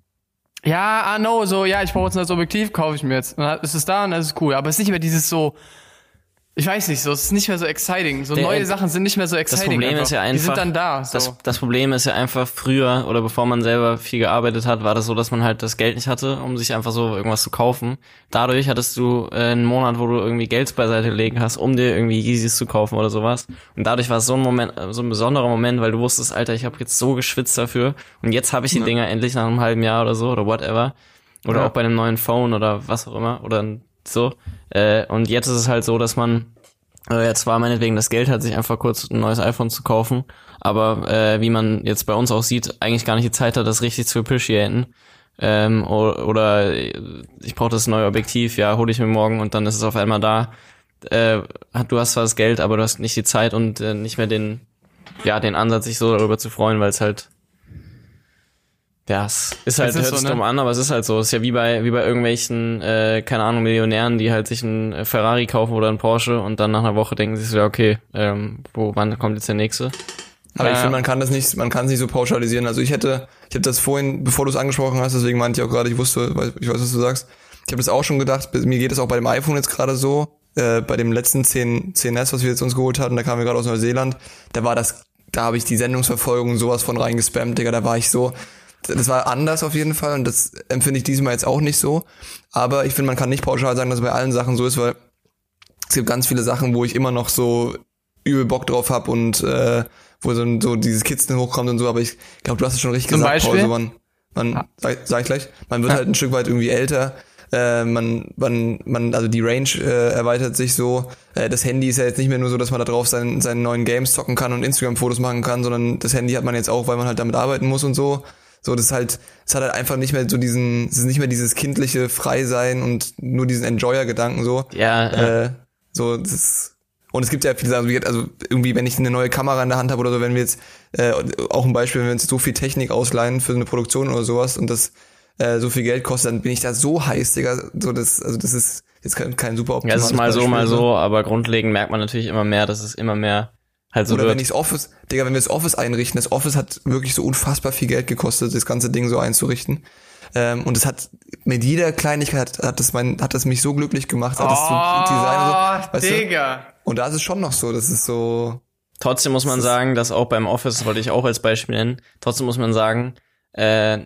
[SPEAKER 1] Ja, I know, so, ja, ich brauche jetzt ein neues Objektiv, kaufe ich mir jetzt. Dann ist es da und dann ist es cool. Aber es ist nicht mehr dieses so, ich weiß nicht, so, es ist nicht mehr so exciting. So
[SPEAKER 2] Der,
[SPEAKER 1] neue Sachen sind nicht mehr so exciting.
[SPEAKER 2] Das Problem
[SPEAKER 1] einfach.
[SPEAKER 2] ist ja einfach,
[SPEAKER 1] die sind dann da. So.
[SPEAKER 2] Das, das Problem ist ja einfach, früher oder bevor man selber viel gearbeitet hat, war das so, dass man halt das Geld nicht hatte, um sich einfach so irgendwas zu kaufen. Dadurch hattest du äh, einen Monat, wo du irgendwie Geld beiseite gelegen hast, um dir irgendwie Yeezys zu kaufen oder sowas. Und dadurch war es so ein Moment, so ein besonderer Moment, weil du wusstest, Alter, ich habe jetzt so geschwitzt dafür und jetzt habe ich die ja. Dinger endlich nach einem halben Jahr oder so oder whatever. Oder ja. auch bei einem neuen Phone oder was auch immer oder so. Äh, und jetzt ist es halt so, dass man äh, ja zwar meinetwegen das Geld hat, sich einfach kurz ein neues iPhone zu kaufen, aber äh, wie man jetzt bei uns auch sieht, eigentlich gar nicht die Zeit hat, das richtig zu appreciaten. Ähm, oder, oder ich brauche das neue Objektiv, ja, hole ich mir morgen und dann ist es auf einmal da. Äh, du hast zwar das Geld, aber du hast nicht die Zeit und äh, nicht mehr den, ja, den Ansatz, sich so darüber zu freuen, weil es halt ja, es ist halt, hört sich so, dumm an, aber es ist halt so. Es ist ja wie bei, wie bei irgendwelchen, äh, keine Ahnung, Millionären, die halt sich einen Ferrari kaufen oder einen Porsche und dann nach einer Woche denken sie sich so, ja, okay, ähm, wo, wann kommt jetzt der nächste?
[SPEAKER 3] Aber
[SPEAKER 2] äh,
[SPEAKER 3] ich finde, man kann das nicht, man kann es nicht so pauschalisieren. Also ich hätte, ich habe das vorhin, bevor du es angesprochen hast, deswegen meinte ich auch gerade, ich wusste, ich weiß, was du sagst. Ich habe das auch schon gedacht, mir geht es auch bei dem iPhone jetzt gerade so, äh, bei dem letzten zehn S, was wir jetzt uns geholt hatten, da kamen wir gerade aus Neuseeland, da war das, da habe ich die Sendungsverfolgung sowas von reingespammt, Digga, da war ich so, das war anders auf jeden Fall und das empfinde ich diesmal jetzt auch nicht so. Aber ich finde, man kann nicht pauschal sagen, dass es bei allen Sachen so ist, weil es gibt ganz viele Sachen, wo ich immer noch so übel Bock drauf habe und äh, wo so, so dieses Kitzeln hochkommt und so. Aber ich glaube, du hast es schon richtig
[SPEAKER 1] Zum
[SPEAKER 3] gesagt,
[SPEAKER 1] Beispiel?
[SPEAKER 3] Paul. So man, man ah. sag, sag ich gleich, man wird ah. halt ein Stück weit irgendwie älter. Äh, man, man, man, also die Range äh, erweitert sich so. Äh, das Handy ist ja jetzt nicht mehr nur so, dass man da drauf seinen, seinen neuen Games zocken kann und Instagram-Fotos machen kann, sondern das Handy hat man jetzt auch, weil man halt damit arbeiten muss und so. So, das ist halt, es hat halt einfach nicht mehr so diesen, es ist nicht mehr dieses kindliche Freisein und nur diesen Enjoyer-Gedanken so.
[SPEAKER 2] Ja.
[SPEAKER 3] Äh,
[SPEAKER 2] ja.
[SPEAKER 3] So, das ist, und es gibt ja viele Sachen, also irgendwie, wenn ich eine neue Kamera in der Hand habe oder so, wenn wir jetzt, äh, auch ein Beispiel, wenn wir uns so viel Technik ausleihen für eine Produktion oder sowas und das äh, so viel Geld kostet, dann bin ich da so heiß, Digga. So, das, also das ist jetzt kein, kein super optimales
[SPEAKER 2] Ja, es ist mal so,
[SPEAKER 3] Beispiel,
[SPEAKER 2] mal so, aber grundlegend merkt man natürlich immer mehr, dass es immer mehr halt so
[SPEAKER 3] Oder
[SPEAKER 2] wird.
[SPEAKER 3] wenn ich das Office, Digga, wenn wir das Office einrichten, das Office hat wirklich so unfassbar viel Geld gekostet, das ganze Ding so einzurichten. Ähm, und es hat mit jeder Kleinigkeit hat, hat das mein, hat das mich so glücklich gemacht, hat das
[SPEAKER 1] oh,
[SPEAKER 3] so Design so, weißt
[SPEAKER 1] Digga.
[SPEAKER 3] Du? Und da ist es schon noch so, das ist so.
[SPEAKER 2] Trotzdem muss man sagen, dass auch beim Office, das wollte ich auch als Beispiel nennen, trotzdem muss man sagen, äh,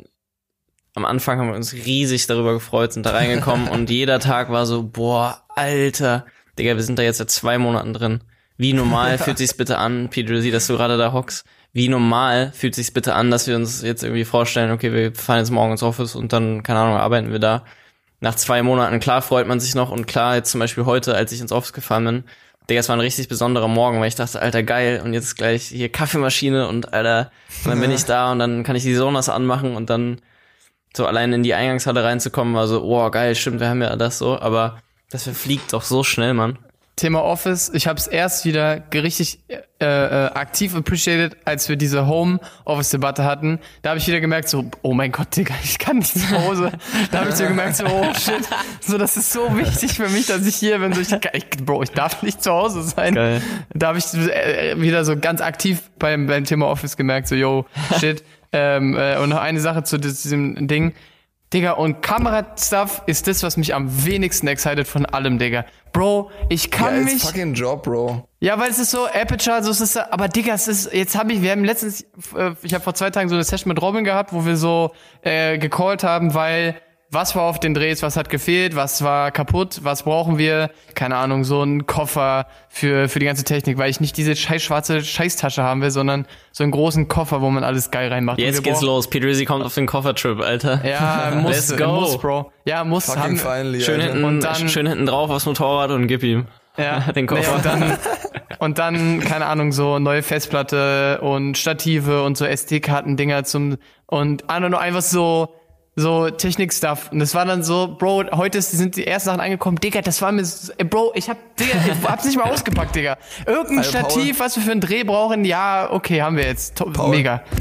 [SPEAKER 2] am Anfang haben wir uns riesig darüber gefreut, sind da reingekommen und jeder Tag war so, boah, Alter, Digga, wir sind da jetzt seit zwei Monaten drin. Wie normal fühlt sich's bitte an, Peter, sieh, dass du gerade da hockst. Wie normal fühlt sich's bitte an, dass wir uns jetzt irgendwie vorstellen, okay, wir fahren jetzt morgen ins Office und dann, keine Ahnung, arbeiten wir da. Nach zwei Monaten, klar freut man sich noch und klar, jetzt zum Beispiel heute, als ich ins Office gefahren bin, Digga, es war ein richtig besonderer Morgen, weil ich dachte, Alter, geil, und jetzt gleich hier Kaffeemaschine und Alter, und dann bin ich da und dann kann ich die Sonas anmachen und dann so allein in die Eingangshalle reinzukommen, war so, oh, geil, stimmt, wir haben ja das so, aber das verfliegt doch so schnell, Mann.
[SPEAKER 1] Thema Office, ich habe es erst wieder richtig äh, äh, aktiv appreciated, als wir diese Home-Office-Debatte hatten. Da habe ich wieder gemerkt, so, oh mein Gott, Digga, ich kann nicht zu Hause. Da habe ich so gemerkt, so, oh shit, so, das ist so wichtig für mich, dass ich hier bin. So, ich, ich, Bro, ich darf nicht zu Hause sein. Geil. Da habe ich äh, wieder so ganz aktiv beim, beim Thema Office gemerkt, so, yo, shit. ähm, äh, und noch eine Sache zu diesem Ding. Digga, und Kamera-Stuff ist das, was mich am wenigsten excited von allem, Digga. Bro, ich kann
[SPEAKER 3] ja,
[SPEAKER 1] mich...
[SPEAKER 3] Ja, fucking Job, Bro.
[SPEAKER 1] Ja, weil es ist so, Aperture, so ist es, aber Digga, es ist, jetzt habe ich, wir haben letztens, äh, ich habe vor zwei Tagen so eine Session mit Robin gehabt, wo wir so äh, gecallt haben, weil was war auf den Drehs, was hat gefehlt, was war kaputt, was brauchen wir, keine Ahnung, so einen Koffer für für die ganze Technik, weil ich nicht diese scheiß schwarze Scheißtasche haben will, sondern so einen großen Koffer, wo man alles geil reinmacht.
[SPEAKER 2] Jetzt geht's los, Peter Rizzi kommt auf den Koffertrip, Alter.
[SPEAKER 1] Ja, muss,
[SPEAKER 2] Let's go.
[SPEAKER 1] muss, Bro. Ja, muss.
[SPEAKER 3] Fucking
[SPEAKER 1] haben,
[SPEAKER 3] finally,
[SPEAKER 2] schön, hinten, und dann, schön hinten drauf aufs Motorrad und gib ihm.
[SPEAKER 1] Ja,
[SPEAKER 2] den Koffer.
[SPEAKER 1] Nee, und dann, und dann, keine Ahnung, so neue Festplatte und Stative und so S D-Karten-Dinger zum, und I don't know, einfach so, so Technik-Stuff. Und das war dann so, Bro, heute ist, sind die ersten Sachen angekommen. Digga, das war mir, so, ey, Bro, ich hab, Digga, ich hab's nicht mal ausgepackt, Digga. Irgendein
[SPEAKER 3] Alter,
[SPEAKER 1] Stativ,
[SPEAKER 3] Paul,
[SPEAKER 1] was wir für einen Dreh brauchen, ja, okay, haben wir jetzt. To-
[SPEAKER 3] Paul,
[SPEAKER 1] mega.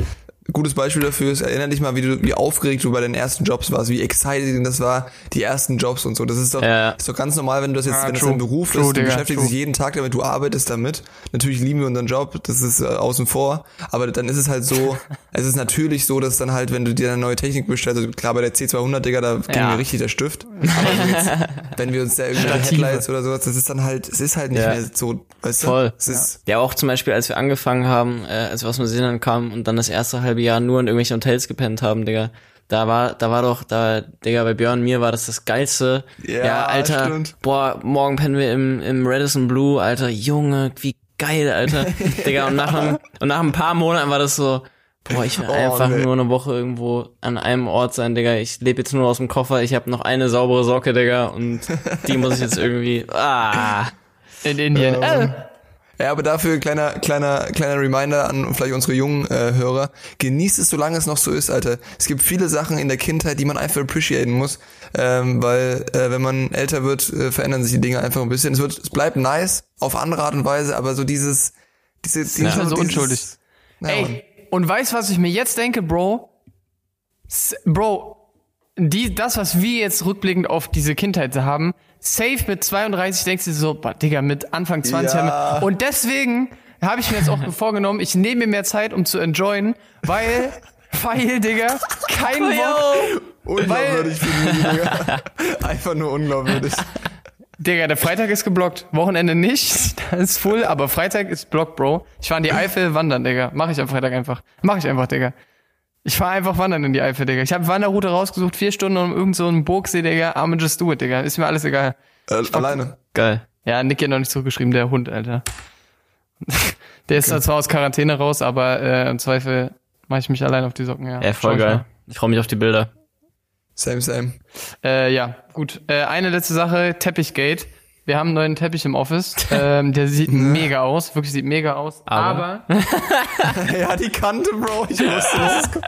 [SPEAKER 3] gutes Beispiel dafür ist, erinnere dich mal, wie du, wie aufgeregt du bei deinen ersten Jobs warst, wie exciting das war, die ersten Jobs und so. Das ist doch,
[SPEAKER 2] ja.
[SPEAKER 3] ist doch ganz normal, wenn du das jetzt,
[SPEAKER 1] Ah,
[SPEAKER 3] wenn das
[SPEAKER 1] true.
[SPEAKER 3] dein Beruf
[SPEAKER 1] True,
[SPEAKER 3] ist, du
[SPEAKER 1] Digga,
[SPEAKER 3] beschäftigst
[SPEAKER 1] true.
[SPEAKER 3] dich jeden Tag damit, du arbeitest damit. Natürlich lieben wir unseren Job, das ist äh, außen vor, aber dann ist es halt so, es ist natürlich so, dass dann halt, wenn du dir eine neue Technik bestellst, also klar, bei der C zweihundert, Digga, da ging
[SPEAKER 2] Ja.
[SPEAKER 3] mir richtig der Stift. Aber so jetzt, wenn wir uns da irgendwie
[SPEAKER 1] Stative.
[SPEAKER 3] Headlights oder sowas, das ist dann halt, es ist halt nicht
[SPEAKER 2] Ja.
[SPEAKER 3] mehr so, weißt du?
[SPEAKER 2] Voll.
[SPEAKER 3] Es ist,
[SPEAKER 2] Ja, auch zum Beispiel, als wir angefangen haben, äh, als wir aus Neuseeland kamen und dann das erste halbe Jahr nur in irgendwelchen Hotels gepennt haben, Digga. Da war, da war doch, da, Digga, bei Björn und mir war das das Geilste.
[SPEAKER 3] Ja,
[SPEAKER 2] Ja, Alter,
[SPEAKER 3] stimmt.
[SPEAKER 2] boah, morgen pennen wir im, im Radisson Blue, Alter, Junge, wie geil, Alter. Digga, und nach, einem, und nach ein paar Monaten war das so, boah, ich will
[SPEAKER 3] Oh,
[SPEAKER 2] einfach
[SPEAKER 3] nee.
[SPEAKER 2] nur eine Woche irgendwo an einem Ort sein, Digga. Ich lebe jetzt nur aus dem Koffer, ich habe noch eine saubere Socke, Digga, und die muss ich jetzt irgendwie, ah.
[SPEAKER 1] In Indien.
[SPEAKER 3] Ähm,
[SPEAKER 1] Äh.
[SPEAKER 3] Ja, aber dafür kleiner kleiner kleiner Reminder an vielleicht unsere jungen äh, Hörer. Genießt es, solange es noch so ist, Alter. Es gibt viele Sachen in der Kindheit, die man einfach appreciaten muss, ähm, weil äh, wenn man älter wird, äh, verändern sich die Dinge einfach ein bisschen. Es wird, es bleibt nice auf andere Art und Weise, aber so dieses, diese, diese
[SPEAKER 1] nicht mehr so
[SPEAKER 3] dieses,
[SPEAKER 1] unschuldig.
[SPEAKER 3] Ja,
[SPEAKER 1] Ey, und weißt, was ich mir jetzt denke, Bro? S- Bro, die, das, was wir jetzt rückblickend auf diese Kindheit haben, safe mit zweiunddreißig denkst du so, boah, Digga, mit Anfang zwanzig.
[SPEAKER 3] Ja.
[SPEAKER 1] Und deswegen habe ich mir jetzt auch vorgenommen, ich nehme mir mehr Zeit, um zu enjoyen, weil, weil, Digga, kein Bock.
[SPEAKER 3] unglaubwürdig für mich, Digga. Einfach nur unglaubwürdig.
[SPEAKER 1] Digga, der Freitag ist geblockt. Wochenende nicht, das ist full, aber Freitag ist blockt, Bro. Ich war in die Eifel wandern, Digga. Mach ich am Freitag einfach. Mach ich einfach, Digga. Ich fahr einfach wandern in die Eifel, Digga. Ich habe Wanderroute rausgesucht, vier Stunden um irgend so einen Burgsee, Digga. I'm just do it, Digga. Ist mir alles egal.
[SPEAKER 3] Äh, alleine.
[SPEAKER 2] Geil.
[SPEAKER 1] Ja, Nick hat noch nicht zurückgeschrieben, der Hund, Alter. Der ist zwar aus Quarantäne raus, aber äh, im Zweifel mache ich mich allein auf die Socken, ja.
[SPEAKER 2] Ja, voll
[SPEAKER 1] Schau ich
[SPEAKER 2] geil. Ich freue mich auf die Bilder.
[SPEAKER 3] Same, same.
[SPEAKER 1] Äh, ja, gut. Äh, eine letzte Sache, Teppichgate. Wir haben einen neuen Teppich im Office. Ähm, der sieht mega aus, wirklich sieht mega aus.
[SPEAKER 2] Aber?
[SPEAKER 1] Aber
[SPEAKER 3] Ja, die Kante, Bro. Ich wusste, dass es kommt.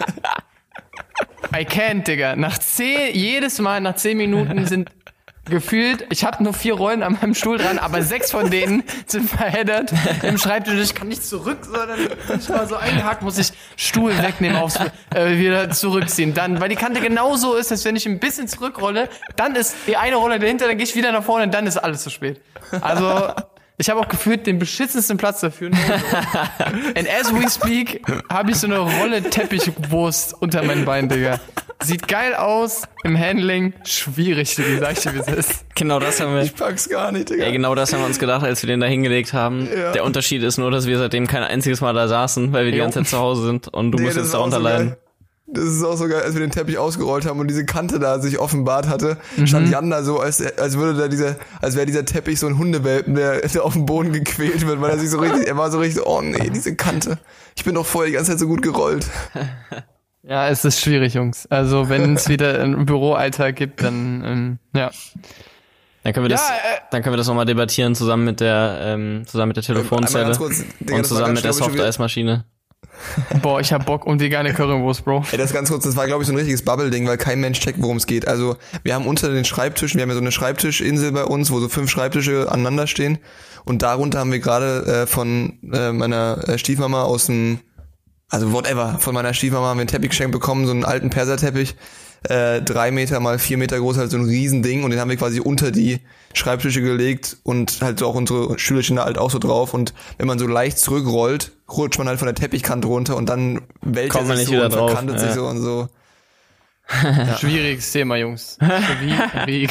[SPEAKER 1] I can't, Digga. Nach zehn, jedes Mal nach zehn Minuten sind gefühlt, ich habe nur vier Rollen an meinem Stuhl dran, aber sechs von denen sind verheddert im Schreibtisch. Ich kann nicht zurück, sondern bin ich mal so eingehakt, muss ich Stuhl wegnehmen, aufs, äh, wieder zurückziehen. Dann, weil die Kante genauso ist, dass wenn ich ein bisschen zurückrolle, dann ist die eine Rolle dahinter, dann gehe ich wieder nach vorne und dann ist alles zu spät. Also ich habe auch gefühlt den beschissensten Platz dafür. And as we speak, habe ich so eine Rolle Teppichwurst unter meinen Beinen, Digga. Sieht geil aus, im Handling schwierig, Digga, sag ich dir, wie es ist.
[SPEAKER 2] Genau das haben wir.
[SPEAKER 3] Ich pack's gar nicht, Digga.
[SPEAKER 2] Ja, genau das haben wir uns gedacht, als wir den da hingelegt haben.
[SPEAKER 3] Ja.
[SPEAKER 2] Der Unterschied ist nur, dass wir seitdem kein einziges Mal da saßen, weil wir die
[SPEAKER 1] Jo.
[SPEAKER 2] ganze Zeit zu Hause sind und du
[SPEAKER 3] Digga,
[SPEAKER 2] musst
[SPEAKER 3] das
[SPEAKER 2] jetzt
[SPEAKER 3] ist auch
[SPEAKER 2] darunter
[SPEAKER 3] so
[SPEAKER 2] leiden.
[SPEAKER 3] geil. Das ist auch so geil, als wir den Teppich ausgerollt haben und diese Kante da sich offenbart hatte, stand Jan da so, als, als würde da dieser, als wäre dieser Teppich so ein Hundewelpen, der, der auf dem Boden gequält wird, weil er sich so richtig, er war so richtig, oh nee, diese Kante. Ich bin doch vorher die ganze Zeit so gut gerollt.
[SPEAKER 1] Ja, es ist schwierig, Jungs. Also wenn es wieder einen Büroalltag gibt, dann ähm, ja.
[SPEAKER 2] Dann können wir das,
[SPEAKER 1] Ja, äh,
[SPEAKER 2] dann können wir das nochmal debattieren zusammen mit der, ähm, zusammen mit der Telefonzelle
[SPEAKER 3] Einmal ganz kurz, Digga,
[SPEAKER 2] und
[SPEAKER 3] das war
[SPEAKER 2] zusammen
[SPEAKER 3] ganz
[SPEAKER 2] mit der
[SPEAKER 3] schlimm, schon wieder-
[SPEAKER 2] Softeismaschine.
[SPEAKER 1] Boah, ich hab Bock um die geile Currywurst, Bro.
[SPEAKER 3] Ey, das ganz kurz, das war glaube ich so ein richtiges Bubble-Ding, weil kein Mensch checkt, worum es geht. Also wir haben unter den Schreibtischen, wir haben ja so eine Schreibtischinsel bei uns, wo so fünf Schreibtische aneinander stehen und darunter haben wir gerade äh, von äh, meiner äh, Stiefmama aus dem, also whatever, von meiner Stiefmama haben wir einen Teppich geschenkt bekommen, so einen alten Perserteppich, äh, drei Meter mal vier Meter groß, halt so ein Riesending und den haben wir quasi unter die Schreibtische gelegt und halt so auch unsere Schülerchen da halt auch so drauf und wenn man so leicht zurückrollt, rutscht man halt von der Teppichkante runter und dann wälzt
[SPEAKER 2] Kommt
[SPEAKER 3] er
[SPEAKER 2] man
[SPEAKER 3] sich
[SPEAKER 2] nicht
[SPEAKER 3] so
[SPEAKER 2] wieder
[SPEAKER 3] und
[SPEAKER 2] drauf,
[SPEAKER 3] verkantet sich
[SPEAKER 2] ja.
[SPEAKER 3] so und so.
[SPEAKER 1] Schwieriges Thema, Jungs. Wie, wie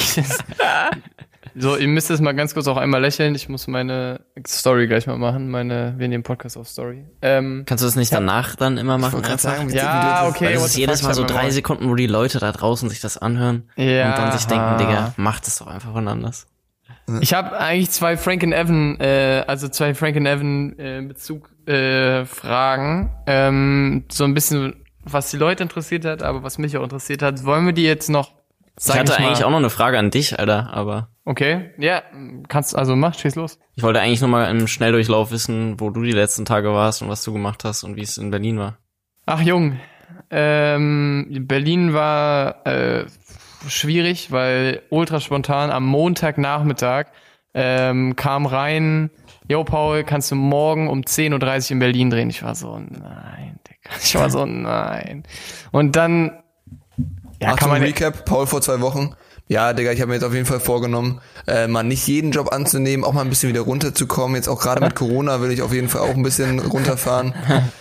[SPEAKER 1] so, ihr müsst jetzt mal ganz kurz auch einmal lächeln. Ich muss meine Story gleich mal machen. Meine, wir nehmen Podcast auf Story. Ähm,
[SPEAKER 2] Kannst du das nicht danach dann immer machen?
[SPEAKER 3] wollte gerade
[SPEAKER 2] einfach?
[SPEAKER 3] sagen, wie-
[SPEAKER 1] ja,
[SPEAKER 3] wie-
[SPEAKER 1] okay.
[SPEAKER 2] Weil das
[SPEAKER 1] what
[SPEAKER 2] ist
[SPEAKER 1] the
[SPEAKER 2] jedes
[SPEAKER 1] fuck,
[SPEAKER 2] Mal so
[SPEAKER 1] sag mir
[SPEAKER 2] drei Sekunden, wo die Leute da draußen sich das anhören
[SPEAKER 1] Ja.
[SPEAKER 2] und dann sich denken, Digga, macht es doch einfach wann anders.
[SPEAKER 1] Ich habe eigentlich zwei Frank and Evan, äh, also zwei Frank and Evan äh, Bezug äh, Fragen, ähm, so ein bisschen, was die Leute interessiert hat, aber was mich auch interessiert hat. Wollen wir die jetzt noch? Sag
[SPEAKER 2] ich hatte
[SPEAKER 1] mal,
[SPEAKER 2] eigentlich auch noch eine Frage an dich, Alter, aber
[SPEAKER 1] Okay, ja, kannst also mach, schieß los.
[SPEAKER 2] ich wollte eigentlich nur mal im Schnelldurchlauf wissen, wo du die letzten Tage warst und was du gemacht hast und wie es in Berlin war.
[SPEAKER 1] Ach Jung, ähm, Berlin war äh, schwierig, weil ultra spontan am Montagnachmittag ähm, kam rein, yo Paul, kannst du morgen um zehn Uhr dreißig in Berlin drehen? Ich war so, nein, Digga. Ich war so, nein. Und dann, ja,
[SPEAKER 3] Achtung,
[SPEAKER 1] kann man
[SPEAKER 3] Recap, Paul vor zwei Wochen. Ja, Digga, ich habe mir jetzt auf jeden Fall vorgenommen, äh, mal nicht jeden Job anzunehmen, auch mal ein bisschen wieder runterzukommen. Jetzt auch gerade mit Corona will ich auf jeden Fall auch ein bisschen runterfahren.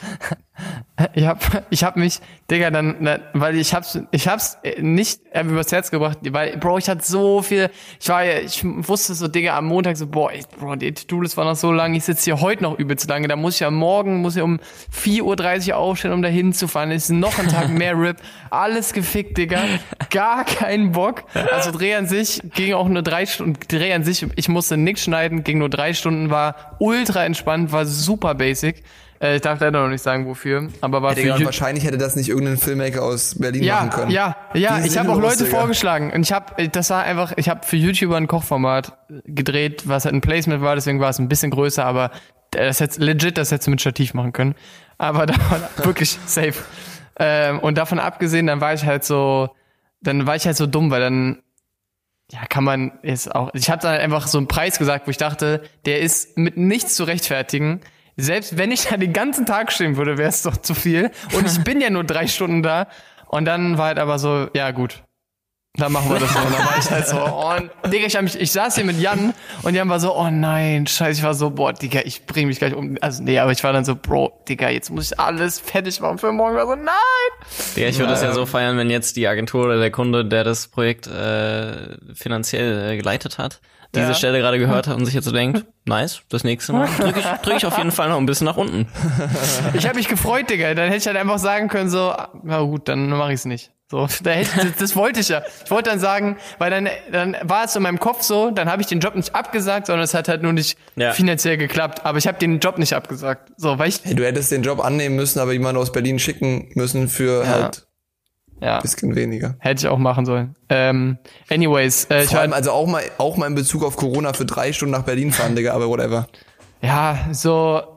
[SPEAKER 1] Ich hab, ich hab mich, Digga, dann, na, weil ich hab's, ich hab's nicht äh, übers Herz gebracht, weil, Bro, ich hatte so viel, ich war ja, ich wusste so, Digga, am Montag so, boah, ey, Bro, die To-Do-List war noch so lang, ich sitze hier heute noch übelst lange, da muss ich ja morgen, muss ich um vier Uhr dreißig aufstehen, um da hinzufahren, ist noch ein Tag mehr R I P, alles gefickt, Digga, gar keinen Bock, also Dreh an sich ging auch nur drei Stunden, Dreh an sich, ich musste nix schneiden, ging nur drei Stunden, war ultra entspannt, war super basic. Ich darf leider noch nicht sagen, wofür, aber war
[SPEAKER 3] ja, Digga,
[SPEAKER 1] für
[SPEAKER 3] und wahrscheinlich hätte das nicht irgendein Filmmaker aus Berlin
[SPEAKER 1] ja,
[SPEAKER 3] machen können.
[SPEAKER 1] Ja, ja,
[SPEAKER 3] Die
[SPEAKER 1] ich habe auch
[SPEAKER 3] sinnlos,
[SPEAKER 1] Leute
[SPEAKER 3] Digga.
[SPEAKER 1] vorgeschlagen und ich habe, das war einfach, ich habe für YouTuber ein Kochformat gedreht, was halt ein Placement war, deswegen war es ein bisschen größer, aber das hätte legit, das hättest du mit Stativ machen können, aber da war wirklich safe. Ähm, und davon abgesehen, dann war ich halt so, dann war ich halt so dumm, weil dann ja, kann man jetzt auch, ich habe dann einfach so einen Preis gesagt, wo ich dachte, der ist mit nichts zu rechtfertigen. Selbst wenn ich da den ganzen Tag stehen würde, wäre es doch zu viel. Und ich bin ja nur drei Stunden da. Und dann war halt aber so, ja gut, dann machen wir das so. Und dann war ich halt so, oh, Digga, ich, hab mich, ich saß hier mit Jan und Jan war so, oh nein, scheiße, ich war so, boah, Digga, ich bring mich gleich um. Also nee, aber ich war dann so, Bro, Digga, jetzt muss ich alles fertig machen für morgen. Ich war so, nein!
[SPEAKER 2] Ja, ich würde
[SPEAKER 1] ähm,
[SPEAKER 2] das ja so feiern, wenn jetzt die Agentur oder der Kunde, der das Projekt äh, finanziell äh, geleitet hat, diese
[SPEAKER 1] ja.
[SPEAKER 2] Stelle gerade gehört hat und sich jetzt so denkt, nice, das nächste Mal drücke ich, drück ich auf jeden Fall noch ein bisschen nach unten.
[SPEAKER 1] Ich habe mich gefreut, Digga. Dann hätte ich halt einfach sagen können, so, na gut, dann mache ich's nicht. So, da hätte, das, das wollte ich ja. Ich wollte dann sagen, weil dann, dann war es in meinem Kopf so, dann habe ich den Job nicht abgesagt, sondern es hat halt nur nicht
[SPEAKER 2] ja.
[SPEAKER 1] finanziell geklappt. Aber ich habe den Job nicht abgesagt. So, weil ich.
[SPEAKER 3] Hey, du hättest den Job annehmen müssen, aber jemanden aus Berlin schicken müssen für
[SPEAKER 1] Ja.
[SPEAKER 3] halt
[SPEAKER 1] Ja.
[SPEAKER 3] ein bisschen weniger.
[SPEAKER 1] Hätte ich auch machen sollen. Ähm, anyways, äh, ich
[SPEAKER 3] Vor
[SPEAKER 1] war,
[SPEAKER 3] allem also auch mal auch mal in Bezug auf Corona für drei Stunden nach Berlin fahren, Digga, aber whatever.
[SPEAKER 1] ja, so,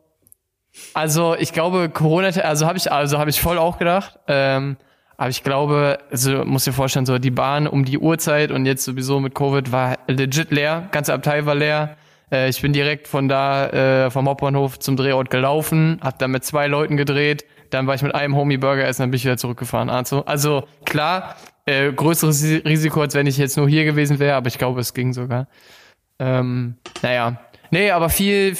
[SPEAKER 1] also ich glaube, Corona, also habe ich, also habe ich voll auch gedacht. Ähm, aber ich glaube, also muss dir vorstellen, so die Bahn um die Uhrzeit und jetzt sowieso mit Covid war legit leer, ganze Abteil war leer. Äh, ich bin direkt von da äh, vom Hauptbahnhof zum Drehort gelaufen, hab dann mit zwei Leuten gedreht. Dann war ich mit einem Homie Burger essen, dann bin ich wieder zurückgefahren. Also, also klar, äh, größeres Risiko, als wenn ich jetzt nur hier gewesen wäre, aber ich glaube, es ging sogar. Ähm, naja. Nee, aber viel,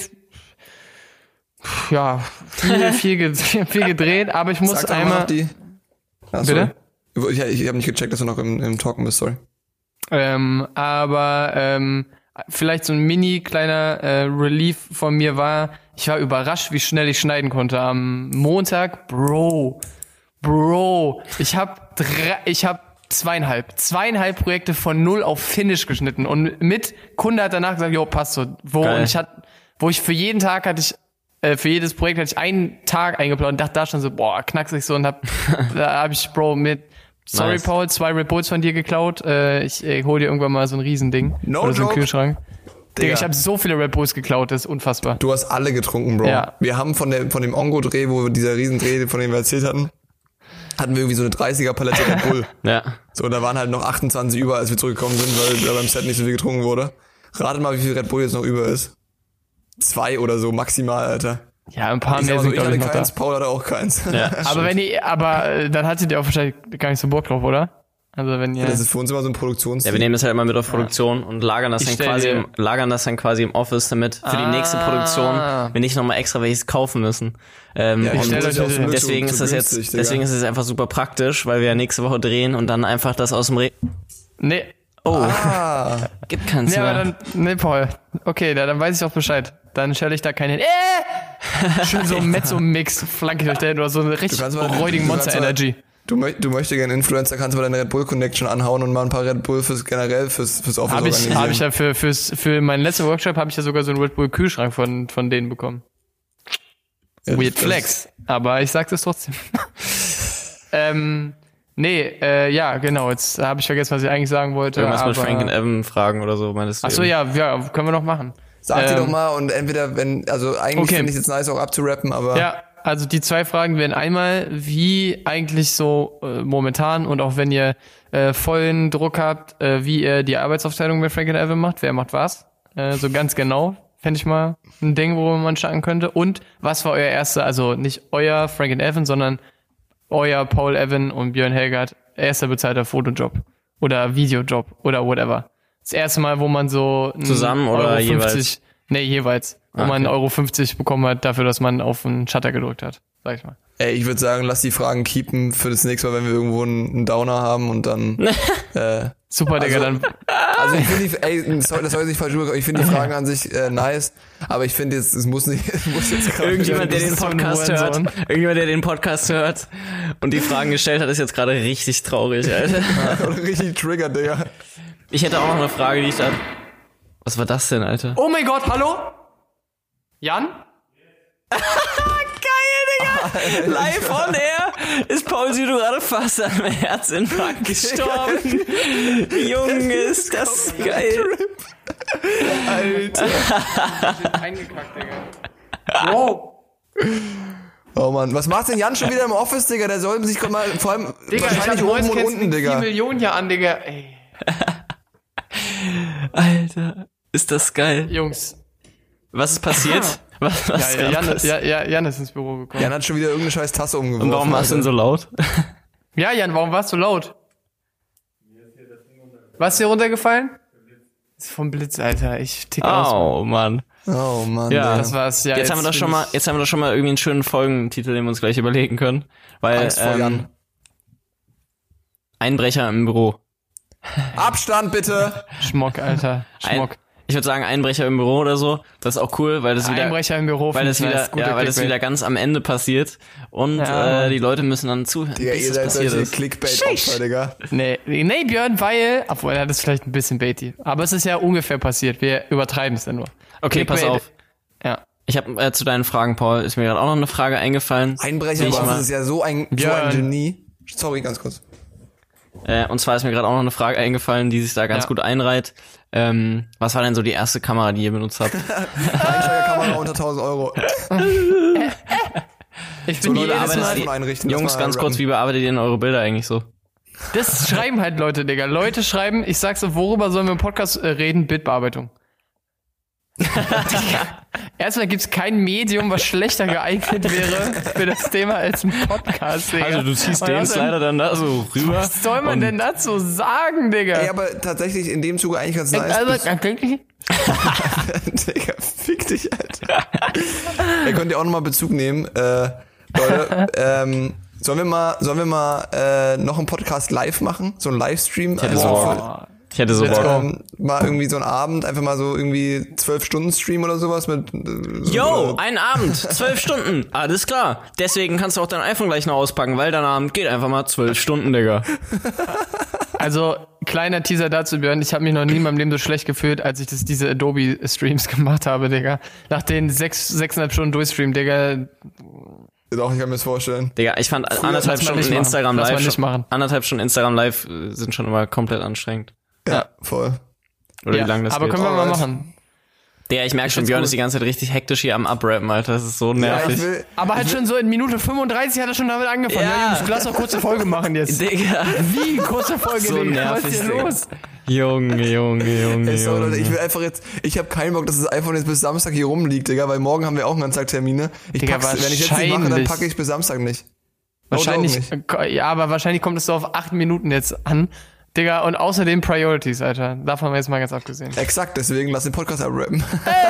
[SPEAKER 1] ja, viel, viel, ge- viel gedreht, aber ich muss
[SPEAKER 3] Sag doch mal
[SPEAKER 1] einmal.
[SPEAKER 3] noch die. Ach,
[SPEAKER 1] Bitte?
[SPEAKER 3] sorry. Ich, ich habe nicht gecheckt, dass du noch im, im Talken bist, sorry.
[SPEAKER 1] Ähm, aber ähm, vielleicht so ein mini kleiner äh, Relief von mir war, ich war überrascht, wie schnell ich schneiden konnte. Am Montag, Bro, Bro, ich hab drei, ich hab zweieinhalb, zweieinhalb Projekte von null auf Finish geschnitten und mit Kunde hat danach gesagt, jo, passt so. Wo
[SPEAKER 2] Geil.
[SPEAKER 1] und ich hatte, wo ich für jeden Tag hatte ich äh, für jedes Projekt hatte ich einen Tag eingeplant und dachte da schon so, boah, knacksig so und hab, da hab ich, Bro, mit Sorry,
[SPEAKER 2] Nice.
[SPEAKER 1] Paul, zwei Red Bulls von dir geklaut. Äh, ich äh, hol dir irgendwann mal so ein Riesending.
[SPEAKER 3] No
[SPEAKER 1] oder so einen
[SPEAKER 3] joke.
[SPEAKER 1] Kühlschrank. Digga,
[SPEAKER 3] Digga.
[SPEAKER 1] ich habe so viele Red Bulls geklaut, das ist unfassbar.
[SPEAKER 3] Du hast alle getrunken, Bro.
[SPEAKER 1] Ja.
[SPEAKER 3] Wir haben von der von dem Ongo-Dreh, wo dieser Riesendreh, von dem wir erzählt hatten, hatten wir irgendwie so eine dreißiger-Palette Red Bull.
[SPEAKER 2] Ja.
[SPEAKER 3] So, da waren halt noch achtundzwanzig über, als wir zurückgekommen sind, weil da beim Set nicht so viel getrunken wurde. Ratet mal, wie viel Red Bull jetzt noch über ist. Zwei oder so, maximal, Alter.
[SPEAKER 1] Ja, ein paar
[SPEAKER 3] Ich sag
[SPEAKER 1] mehr
[SPEAKER 3] mal so,
[SPEAKER 1] sind,
[SPEAKER 3] ich
[SPEAKER 1] glaube ich,
[SPEAKER 3] hatte
[SPEAKER 1] noch da.
[SPEAKER 3] keins, Paul hatte auch keins.
[SPEAKER 2] Ja.
[SPEAKER 1] Aber wenn ihr, aber äh, dann hattet ihr auch wahrscheinlich gar nicht so Bock drauf, oder? Also wenn ihr.
[SPEAKER 3] Das ist für uns immer so ein Produktions.
[SPEAKER 2] Ja, wir nehmen das halt immer mit auf Produktion und lagern das
[SPEAKER 1] Ich
[SPEAKER 2] dann
[SPEAKER 1] stell
[SPEAKER 2] quasi
[SPEAKER 1] dir-
[SPEAKER 2] im, lagern das dann quasi im Office, damit für die nächste
[SPEAKER 1] Ah.
[SPEAKER 2] Produktion wir nicht nochmal extra welches kaufen müssen. Ähm,
[SPEAKER 3] Ja,
[SPEAKER 1] ich
[SPEAKER 2] und
[SPEAKER 1] stell
[SPEAKER 3] muss
[SPEAKER 1] euch
[SPEAKER 3] ja auch
[SPEAKER 1] das-
[SPEAKER 3] zum Glück
[SPEAKER 2] deswegen
[SPEAKER 3] so-
[SPEAKER 2] ist
[SPEAKER 3] so
[SPEAKER 2] das jetzt,
[SPEAKER 3] günstig, Digga.
[SPEAKER 2] deswegen ist es einfach super praktisch, weil wir ja nächste Woche drehen und dann einfach das aus dem Re
[SPEAKER 1] Nee.
[SPEAKER 2] Oh,
[SPEAKER 3] Ah,
[SPEAKER 2] gibt keins
[SPEAKER 1] Nee, aber
[SPEAKER 2] mehr.
[SPEAKER 1] dann, nee, Paul. Okay, da, dann weiß ich auch Bescheid. Dann stelle ich da keinen hin. Äh! Schön so Mezzo-Mix, flanke ich euch da hin, oder so eine richtig
[SPEAKER 3] kannst mal-
[SPEAKER 1] räudigen
[SPEAKER 3] du kannst
[SPEAKER 1] Monster
[SPEAKER 3] mal-
[SPEAKER 1] Energy.
[SPEAKER 3] du, möcht, du möchtest gerne Influencer, kannst du mal deine Red Bull Connection anhauen und mal ein paar Red Bull fürs generell fürs fürs Office
[SPEAKER 1] Habe ich,
[SPEAKER 3] organisieren.
[SPEAKER 1] hab ich ja für, fürs, für meinen letzten Workshop habe ich ja sogar so einen Red Bull Kühlschrank von, von denen bekommen.
[SPEAKER 3] Ja,
[SPEAKER 1] Weird
[SPEAKER 3] das-
[SPEAKER 1] Flex. Aber ich sag's es trotzdem. ähm, nee, äh, ja, genau. Jetzt habe ich vergessen, was ich eigentlich sagen wollte.
[SPEAKER 2] Irgendwas
[SPEAKER 1] aber,
[SPEAKER 2] mit Frank und Evan fragen oder so, meinst du?
[SPEAKER 1] Ach so,
[SPEAKER 2] eben?
[SPEAKER 1] ja, ja, können wir noch machen.
[SPEAKER 3] Sag dir
[SPEAKER 1] Ähm,
[SPEAKER 3] doch mal und entweder wenn, also eigentlich
[SPEAKER 1] Okay.
[SPEAKER 3] finde ich es jetzt nice auch abzurappen, aber
[SPEAKER 1] Ja, also die zwei Fragen wären einmal, wie eigentlich so äh, momentan und auch wenn ihr äh, vollen Druck habt, äh, wie ihr die Arbeitsaufteilung mit Frank und Evan macht, wer macht was, äh, so ganz genau. Fände ich mal ein Ding, worüber man starten könnte. Und was war euer erster, also nicht euer Frank and Evan, sondern euer Paul Evan und Björn Helgert erster bezahlter Fotojob oder Videojob oder whatever. Das erste Mal, wo man so
[SPEAKER 2] zusammen oder
[SPEAKER 1] Euro
[SPEAKER 2] jeweils?
[SPEAKER 1] fünfzig, nee, jeweils, wo
[SPEAKER 2] Ah, okay.
[SPEAKER 1] man einen Euro fünfzig bekommen hat dafür, dass man auf einen Shutter gedrückt hat, sag ich mal.
[SPEAKER 3] Ey, ich würde sagen, lass die Fragen keepen für das nächste Mal, wenn wir irgendwo einen Downer haben und dann äh,
[SPEAKER 1] Super, Digga,
[SPEAKER 3] Also-
[SPEAKER 1] dann
[SPEAKER 3] Also ich finde, die- ey, sorry, das soll sich falsch rüberkommen. Ich finde die Fragen an sich äh, nice, aber ich finde jetzt, es muss nicht, es muss jetzt gerade
[SPEAKER 2] Irgendjemand, der
[SPEAKER 1] das
[SPEAKER 2] den
[SPEAKER 1] ist so ein
[SPEAKER 2] Podcast hört,
[SPEAKER 1] Hurensohn.
[SPEAKER 2] irgendjemand, der den Podcast hört und die Fragen gestellt hat, ist jetzt gerade richtig traurig, Alter.
[SPEAKER 3] oder richtig triggert, Digga.
[SPEAKER 2] Ich hätte auch noch eine Frage, die ich da... Was war das denn, Alter?
[SPEAKER 1] Oh mein Gott, hallo? Jan?
[SPEAKER 2] Geil, Digga! Live on air ist Paul Südo gerade fast an einem Herzinfarkt gestorben. Junge, ist das geil.
[SPEAKER 3] Alter.
[SPEAKER 1] Eingekackt, Digga. Wow.
[SPEAKER 3] Oh Mann, was macht denn Jan schon wieder im Office, Digga? Der soll sich mal, vor allem
[SPEAKER 1] Digga, ich hab
[SPEAKER 3] wahrscheinlich oben und unten,
[SPEAKER 1] vier
[SPEAKER 3] Digga.
[SPEAKER 1] Millionen hier an, Digga. Ey,
[SPEAKER 2] Alter, ist das geil.
[SPEAKER 1] Jungs.
[SPEAKER 2] Was ist passiert? Was, was
[SPEAKER 1] Ja,
[SPEAKER 2] ist
[SPEAKER 1] ja,
[SPEAKER 2] gerade
[SPEAKER 1] Jan,
[SPEAKER 2] passiert?
[SPEAKER 1] ja, ja, Jan ist ins Büro gekommen.
[SPEAKER 3] Jan hat schon wieder irgendeine scheiß Tasse umgeworfen.
[SPEAKER 2] Und warum warst du denn so laut?
[SPEAKER 1] Ja, Jan, warum warst du laut? Was ist hier runtergefallen? Das ist vom Blitz, Alter. Ich tick aus.
[SPEAKER 2] Oh, Mann.
[SPEAKER 3] Oh Mann,
[SPEAKER 2] Ja,
[SPEAKER 3] Digga.
[SPEAKER 1] Das war's. Ja,
[SPEAKER 2] Jetzt, haben wir doch
[SPEAKER 1] bin
[SPEAKER 2] schon mal,
[SPEAKER 1] ich-
[SPEAKER 2] jetzt haben wir doch schon mal irgendwie einen schönen Folgentitel, den wir uns gleich überlegen können. Weil,
[SPEAKER 3] Angst vor
[SPEAKER 2] ähm,
[SPEAKER 3] Jan.
[SPEAKER 2] Einbrecher im Büro.
[SPEAKER 3] Abstand bitte!
[SPEAKER 1] Schmock, Alter.
[SPEAKER 2] Ein,
[SPEAKER 1] Schmock.
[SPEAKER 2] ich würde sagen Einbrecher im Büro oder so. Das ist auch cool, weil das wieder,
[SPEAKER 1] Einbrecher im Büro.
[SPEAKER 2] weil
[SPEAKER 1] find
[SPEAKER 2] das
[SPEAKER 1] ich
[SPEAKER 2] wieder,
[SPEAKER 1] nice. Guter
[SPEAKER 2] ja, weil das
[SPEAKER 1] Clickbait.
[SPEAKER 2] wieder ganz am Ende passiert und
[SPEAKER 1] Ja.
[SPEAKER 2] äh, die Leute müssen dann zuhören,
[SPEAKER 3] Digga,
[SPEAKER 2] bis
[SPEAKER 3] ihr
[SPEAKER 2] das
[SPEAKER 3] seid
[SPEAKER 2] passiert
[SPEAKER 3] solche
[SPEAKER 2] ist.
[SPEAKER 3] Clickbait-Opfer, Digga.
[SPEAKER 1] Nee, nee, Björn, weil, obwohl, ja, das ist vielleicht ein bisschen baity. Aber es ist ja ungefähr passiert. Wir übertreiben es ja nur.
[SPEAKER 2] Okay, pass
[SPEAKER 1] Clickbait-
[SPEAKER 2] auf.
[SPEAKER 1] Ja.
[SPEAKER 2] Ich habe äh, zu deinen Fragen, Paul, ist mir gerade auch noch eine Frage eingefallen.
[SPEAKER 3] Einbrecher,
[SPEAKER 2] die ich
[SPEAKER 3] aber
[SPEAKER 2] mal-
[SPEAKER 3] das ist ja so ein, so
[SPEAKER 1] Björn.
[SPEAKER 3] ein Genie. Sorry, ganz kurz.
[SPEAKER 2] Äh, und zwar ist mir gerade auch noch eine Frage eingefallen, die sich da ganz
[SPEAKER 1] Ja.
[SPEAKER 2] gut einreiht. Ähm, was war denn so die erste Kamera, die ihr benutzt habt?
[SPEAKER 3] Einsteigerkamera unter tausend Euro.
[SPEAKER 1] Ich
[SPEAKER 3] So
[SPEAKER 1] bin
[SPEAKER 3] Leute,
[SPEAKER 1] jedes
[SPEAKER 3] aber das
[SPEAKER 1] Mal,
[SPEAKER 3] Telefon einrichten.
[SPEAKER 2] Jungs,
[SPEAKER 3] das war
[SPEAKER 2] ganz
[SPEAKER 3] rappen.
[SPEAKER 2] kurz, wie bearbeitet ihr denn eure Bilder eigentlich so?
[SPEAKER 1] das schreiben halt Leute, Digga. Leute schreiben, ich sag's so, worüber sollen wir im Podcast äh, reden? Bildbearbeitung. Erstmal gibt's kein Medium, was schlechter geeignet wäre für das Thema als ein Podcast, Digga.
[SPEAKER 2] Also du ziehst
[SPEAKER 1] Und
[SPEAKER 2] den
[SPEAKER 1] außerdem,
[SPEAKER 2] Slider dann da so rüber.
[SPEAKER 1] Was soll man
[SPEAKER 2] und-
[SPEAKER 1] denn dazu sagen, Digga?
[SPEAKER 3] Ey, aber tatsächlich in dem Zuge eigentlich ganz nice.
[SPEAKER 1] also, eigentlich,
[SPEAKER 3] Digga, fick dich, Alter. Ihr könnt ja auch nochmal Bezug nehmen. Äh, Leute, ähm, sollen wir mal, sollen wir mal äh, noch einen Podcast live machen? So einen Livestream?
[SPEAKER 2] hätte
[SPEAKER 3] Also
[SPEAKER 2] so
[SPEAKER 3] für-
[SPEAKER 2] Bock. Ich hätte so
[SPEAKER 1] Let's
[SPEAKER 2] Bock.
[SPEAKER 1] go.
[SPEAKER 3] ähm, mal irgendwie so einen Abend, einfach mal so irgendwie zwölf Stunden Stream oder sowas mit. äh, so-
[SPEAKER 2] Yo, ein Abend, zwölf Stunden, alles klar. Deswegen kannst du auch dein iPhone gleich noch auspacken, weil dein Abend geht einfach mal zwölf Stunden, Digga.
[SPEAKER 1] also, kleiner Teaser dazu, Björn. Ich habe mich noch nie in meinem Leben so schlecht gefühlt, als ich das, diese Adobe-Streams gemacht habe, Digga. Nach den sechs, sechseinhalb Stunden Durchstream, Digga.
[SPEAKER 3] Doch, ich kann mir das vorstellen.
[SPEAKER 2] Digga, ich fand
[SPEAKER 1] lass
[SPEAKER 2] anderthalb
[SPEAKER 1] mal
[SPEAKER 2] Stunden
[SPEAKER 1] nicht machen.
[SPEAKER 2] Instagram
[SPEAKER 1] Lass mal
[SPEAKER 2] live,
[SPEAKER 1] nicht
[SPEAKER 2] schon,
[SPEAKER 1] machen.
[SPEAKER 2] anderthalb Stunden Instagram live äh, sind schon immer komplett anstrengend.
[SPEAKER 3] Ja, voll.
[SPEAKER 2] Oder
[SPEAKER 1] Ja,
[SPEAKER 2] wie lange das
[SPEAKER 1] aber
[SPEAKER 2] geht.
[SPEAKER 1] können wir mal
[SPEAKER 3] Alright.
[SPEAKER 1] machen.
[SPEAKER 2] Digga, ich merke schon,
[SPEAKER 1] find's
[SPEAKER 2] Björn
[SPEAKER 1] cool.
[SPEAKER 2] ist die ganze Zeit richtig hektisch hier am Abrappen, Alter. Das ist so
[SPEAKER 3] Ja,
[SPEAKER 2] nervig.
[SPEAKER 3] ich will,
[SPEAKER 1] Aber halt schon so in Minute fünfunddreißig hat er schon damit angefangen.
[SPEAKER 2] Ja.
[SPEAKER 1] Ja, Jungs, lass doch kurze Folge machen jetzt.
[SPEAKER 2] Digga.
[SPEAKER 1] Wie kurze Folge,
[SPEAKER 2] So
[SPEAKER 1] Digga? Was
[SPEAKER 2] nervig,
[SPEAKER 1] ist hier
[SPEAKER 2] Digga.
[SPEAKER 1] los?
[SPEAKER 2] Junge, Junge, Junge,
[SPEAKER 3] ey, sorry, Leute, ich
[SPEAKER 2] Junge.
[SPEAKER 3] will einfach jetzt, ich habe keinen Bock, dass das iPhone jetzt bis Samstag hier rumliegt, Digga, weil morgen haben wir auch einen ganzen Tag Termine. Ich
[SPEAKER 1] Digga,
[SPEAKER 3] pack's, wenn ich jetzt nicht mache, dann
[SPEAKER 1] wahrscheinlich.
[SPEAKER 3] packe ich bis Samstag nicht.
[SPEAKER 1] Wahrscheinlich,
[SPEAKER 3] No joke nicht.
[SPEAKER 1] ja, aber wahrscheinlich kommt es so auf acht Minuten jetzt an. Digga, und außerdem Priorities, Alter. Davon haben wir jetzt mal ganz abgesehen.
[SPEAKER 3] Exakt, deswegen lass den Podcast abrappen.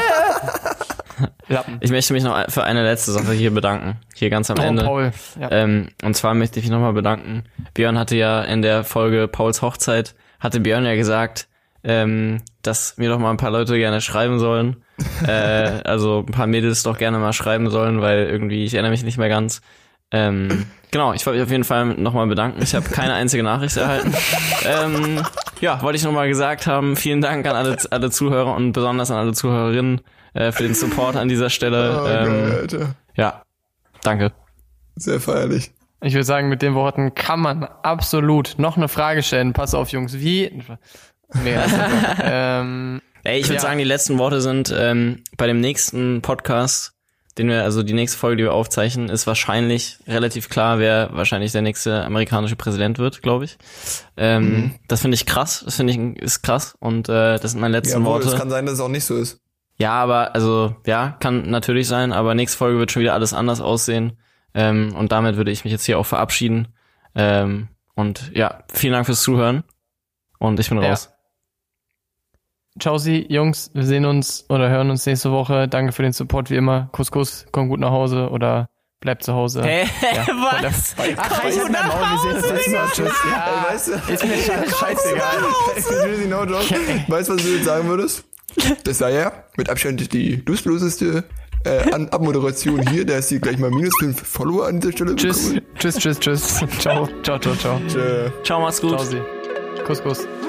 [SPEAKER 1] Lappen.
[SPEAKER 2] Ich möchte mich noch für eine letzte Sache hier bedanken. Hier ganz am
[SPEAKER 1] Oh,
[SPEAKER 2] Ende.
[SPEAKER 1] Paul. Ja.
[SPEAKER 2] Ähm, und zwar möchte ich mich nochmal bedanken. Björn hatte ja in der Folge Pauls Hochzeit, hatte Björn ja gesagt, ähm, dass mir doch mal ein paar Leute gerne schreiben sollen. äh, also ein paar Mädels doch gerne mal schreiben sollen, weil irgendwie, ich erinnere mich nicht mehr ganz. Ähm, genau, ich wollte mich auf jeden Fall nochmal bedanken. Ich habe keine einzige Nachricht erhalten. ähm, ja, wollte ich nochmal gesagt haben. Vielen Dank an alle, alle Zuhörer und besonders an alle Zuhörerinnen äh, für den Support an dieser Stelle.
[SPEAKER 3] Oh,
[SPEAKER 2] ähm,
[SPEAKER 3] geil, Alter.
[SPEAKER 2] ja, danke.
[SPEAKER 3] Sehr feierlich.
[SPEAKER 1] Ich würde sagen, mit den Worten kann man absolut noch eine Frage stellen. Pass auf, Jungs. Wie? Nee, also, ähm,
[SPEAKER 2] Ey, ich würde
[SPEAKER 1] Ja.
[SPEAKER 2] sagen, die letzten Worte sind ähm, bei dem nächsten Podcast, den wir, also die nächste Folge, die wir aufzeichnen, ist wahrscheinlich relativ klar, wer wahrscheinlich der nächste amerikanische Präsident wird, glaube ich. Ähm,
[SPEAKER 3] Mhm.
[SPEAKER 2] Das finde ich krass, das finde ich ist krass und äh, das sind meine letzten
[SPEAKER 3] Jawohl, es
[SPEAKER 2] Worte.
[SPEAKER 3] kann sein, dass es auch nicht so ist.
[SPEAKER 2] Ja, aber, also, ja, kann natürlich sein, aber nächste Folge wird schon wieder alles anders aussehen. Ähm, und damit würde ich mich jetzt hier auch verabschieden. Ähm, und ja, vielen Dank fürs Zuhören. Und ich bin
[SPEAKER 1] Ja.
[SPEAKER 2] raus.
[SPEAKER 1] Ciao, Sie, Jungs. Wir sehen uns oder hören uns nächste Woche. Danke für den Support wie immer. Kuss, Kuss. Komm gut nach Hause oder bleib zu Hause.
[SPEAKER 2] Hä?
[SPEAKER 1] Ja,
[SPEAKER 2] Was?
[SPEAKER 1] Ach, heißt es nach Hause. Wir sehen uns nächstes Mal. Tschüss. Ja,
[SPEAKER 3] Ey, weißt du,
[SPEAKER 1] ist mir sche- scheißegal.
[SPEAKER 3] Really no joke. Weißt du, was du jetzt sagen würdest? Das war ja mit Abstand die lustloseste äh, An- Abmoderation hier. Da ist hier gleich mal minus fünf Follower an dieser Stelle
[SPEAKER 1] Tschüss,
[SPEAKER 3] bekommen.
[SPEAKER 1] tschüss, tschüss, tschüss. Ciao, ciao, ciao, ciao.
[SPEAKER 3] Tschö.
[SPEAKER 2] Ciao, macht's gut.
[SPEAKER 1] Ciao, Sie. Kuss, Kuss.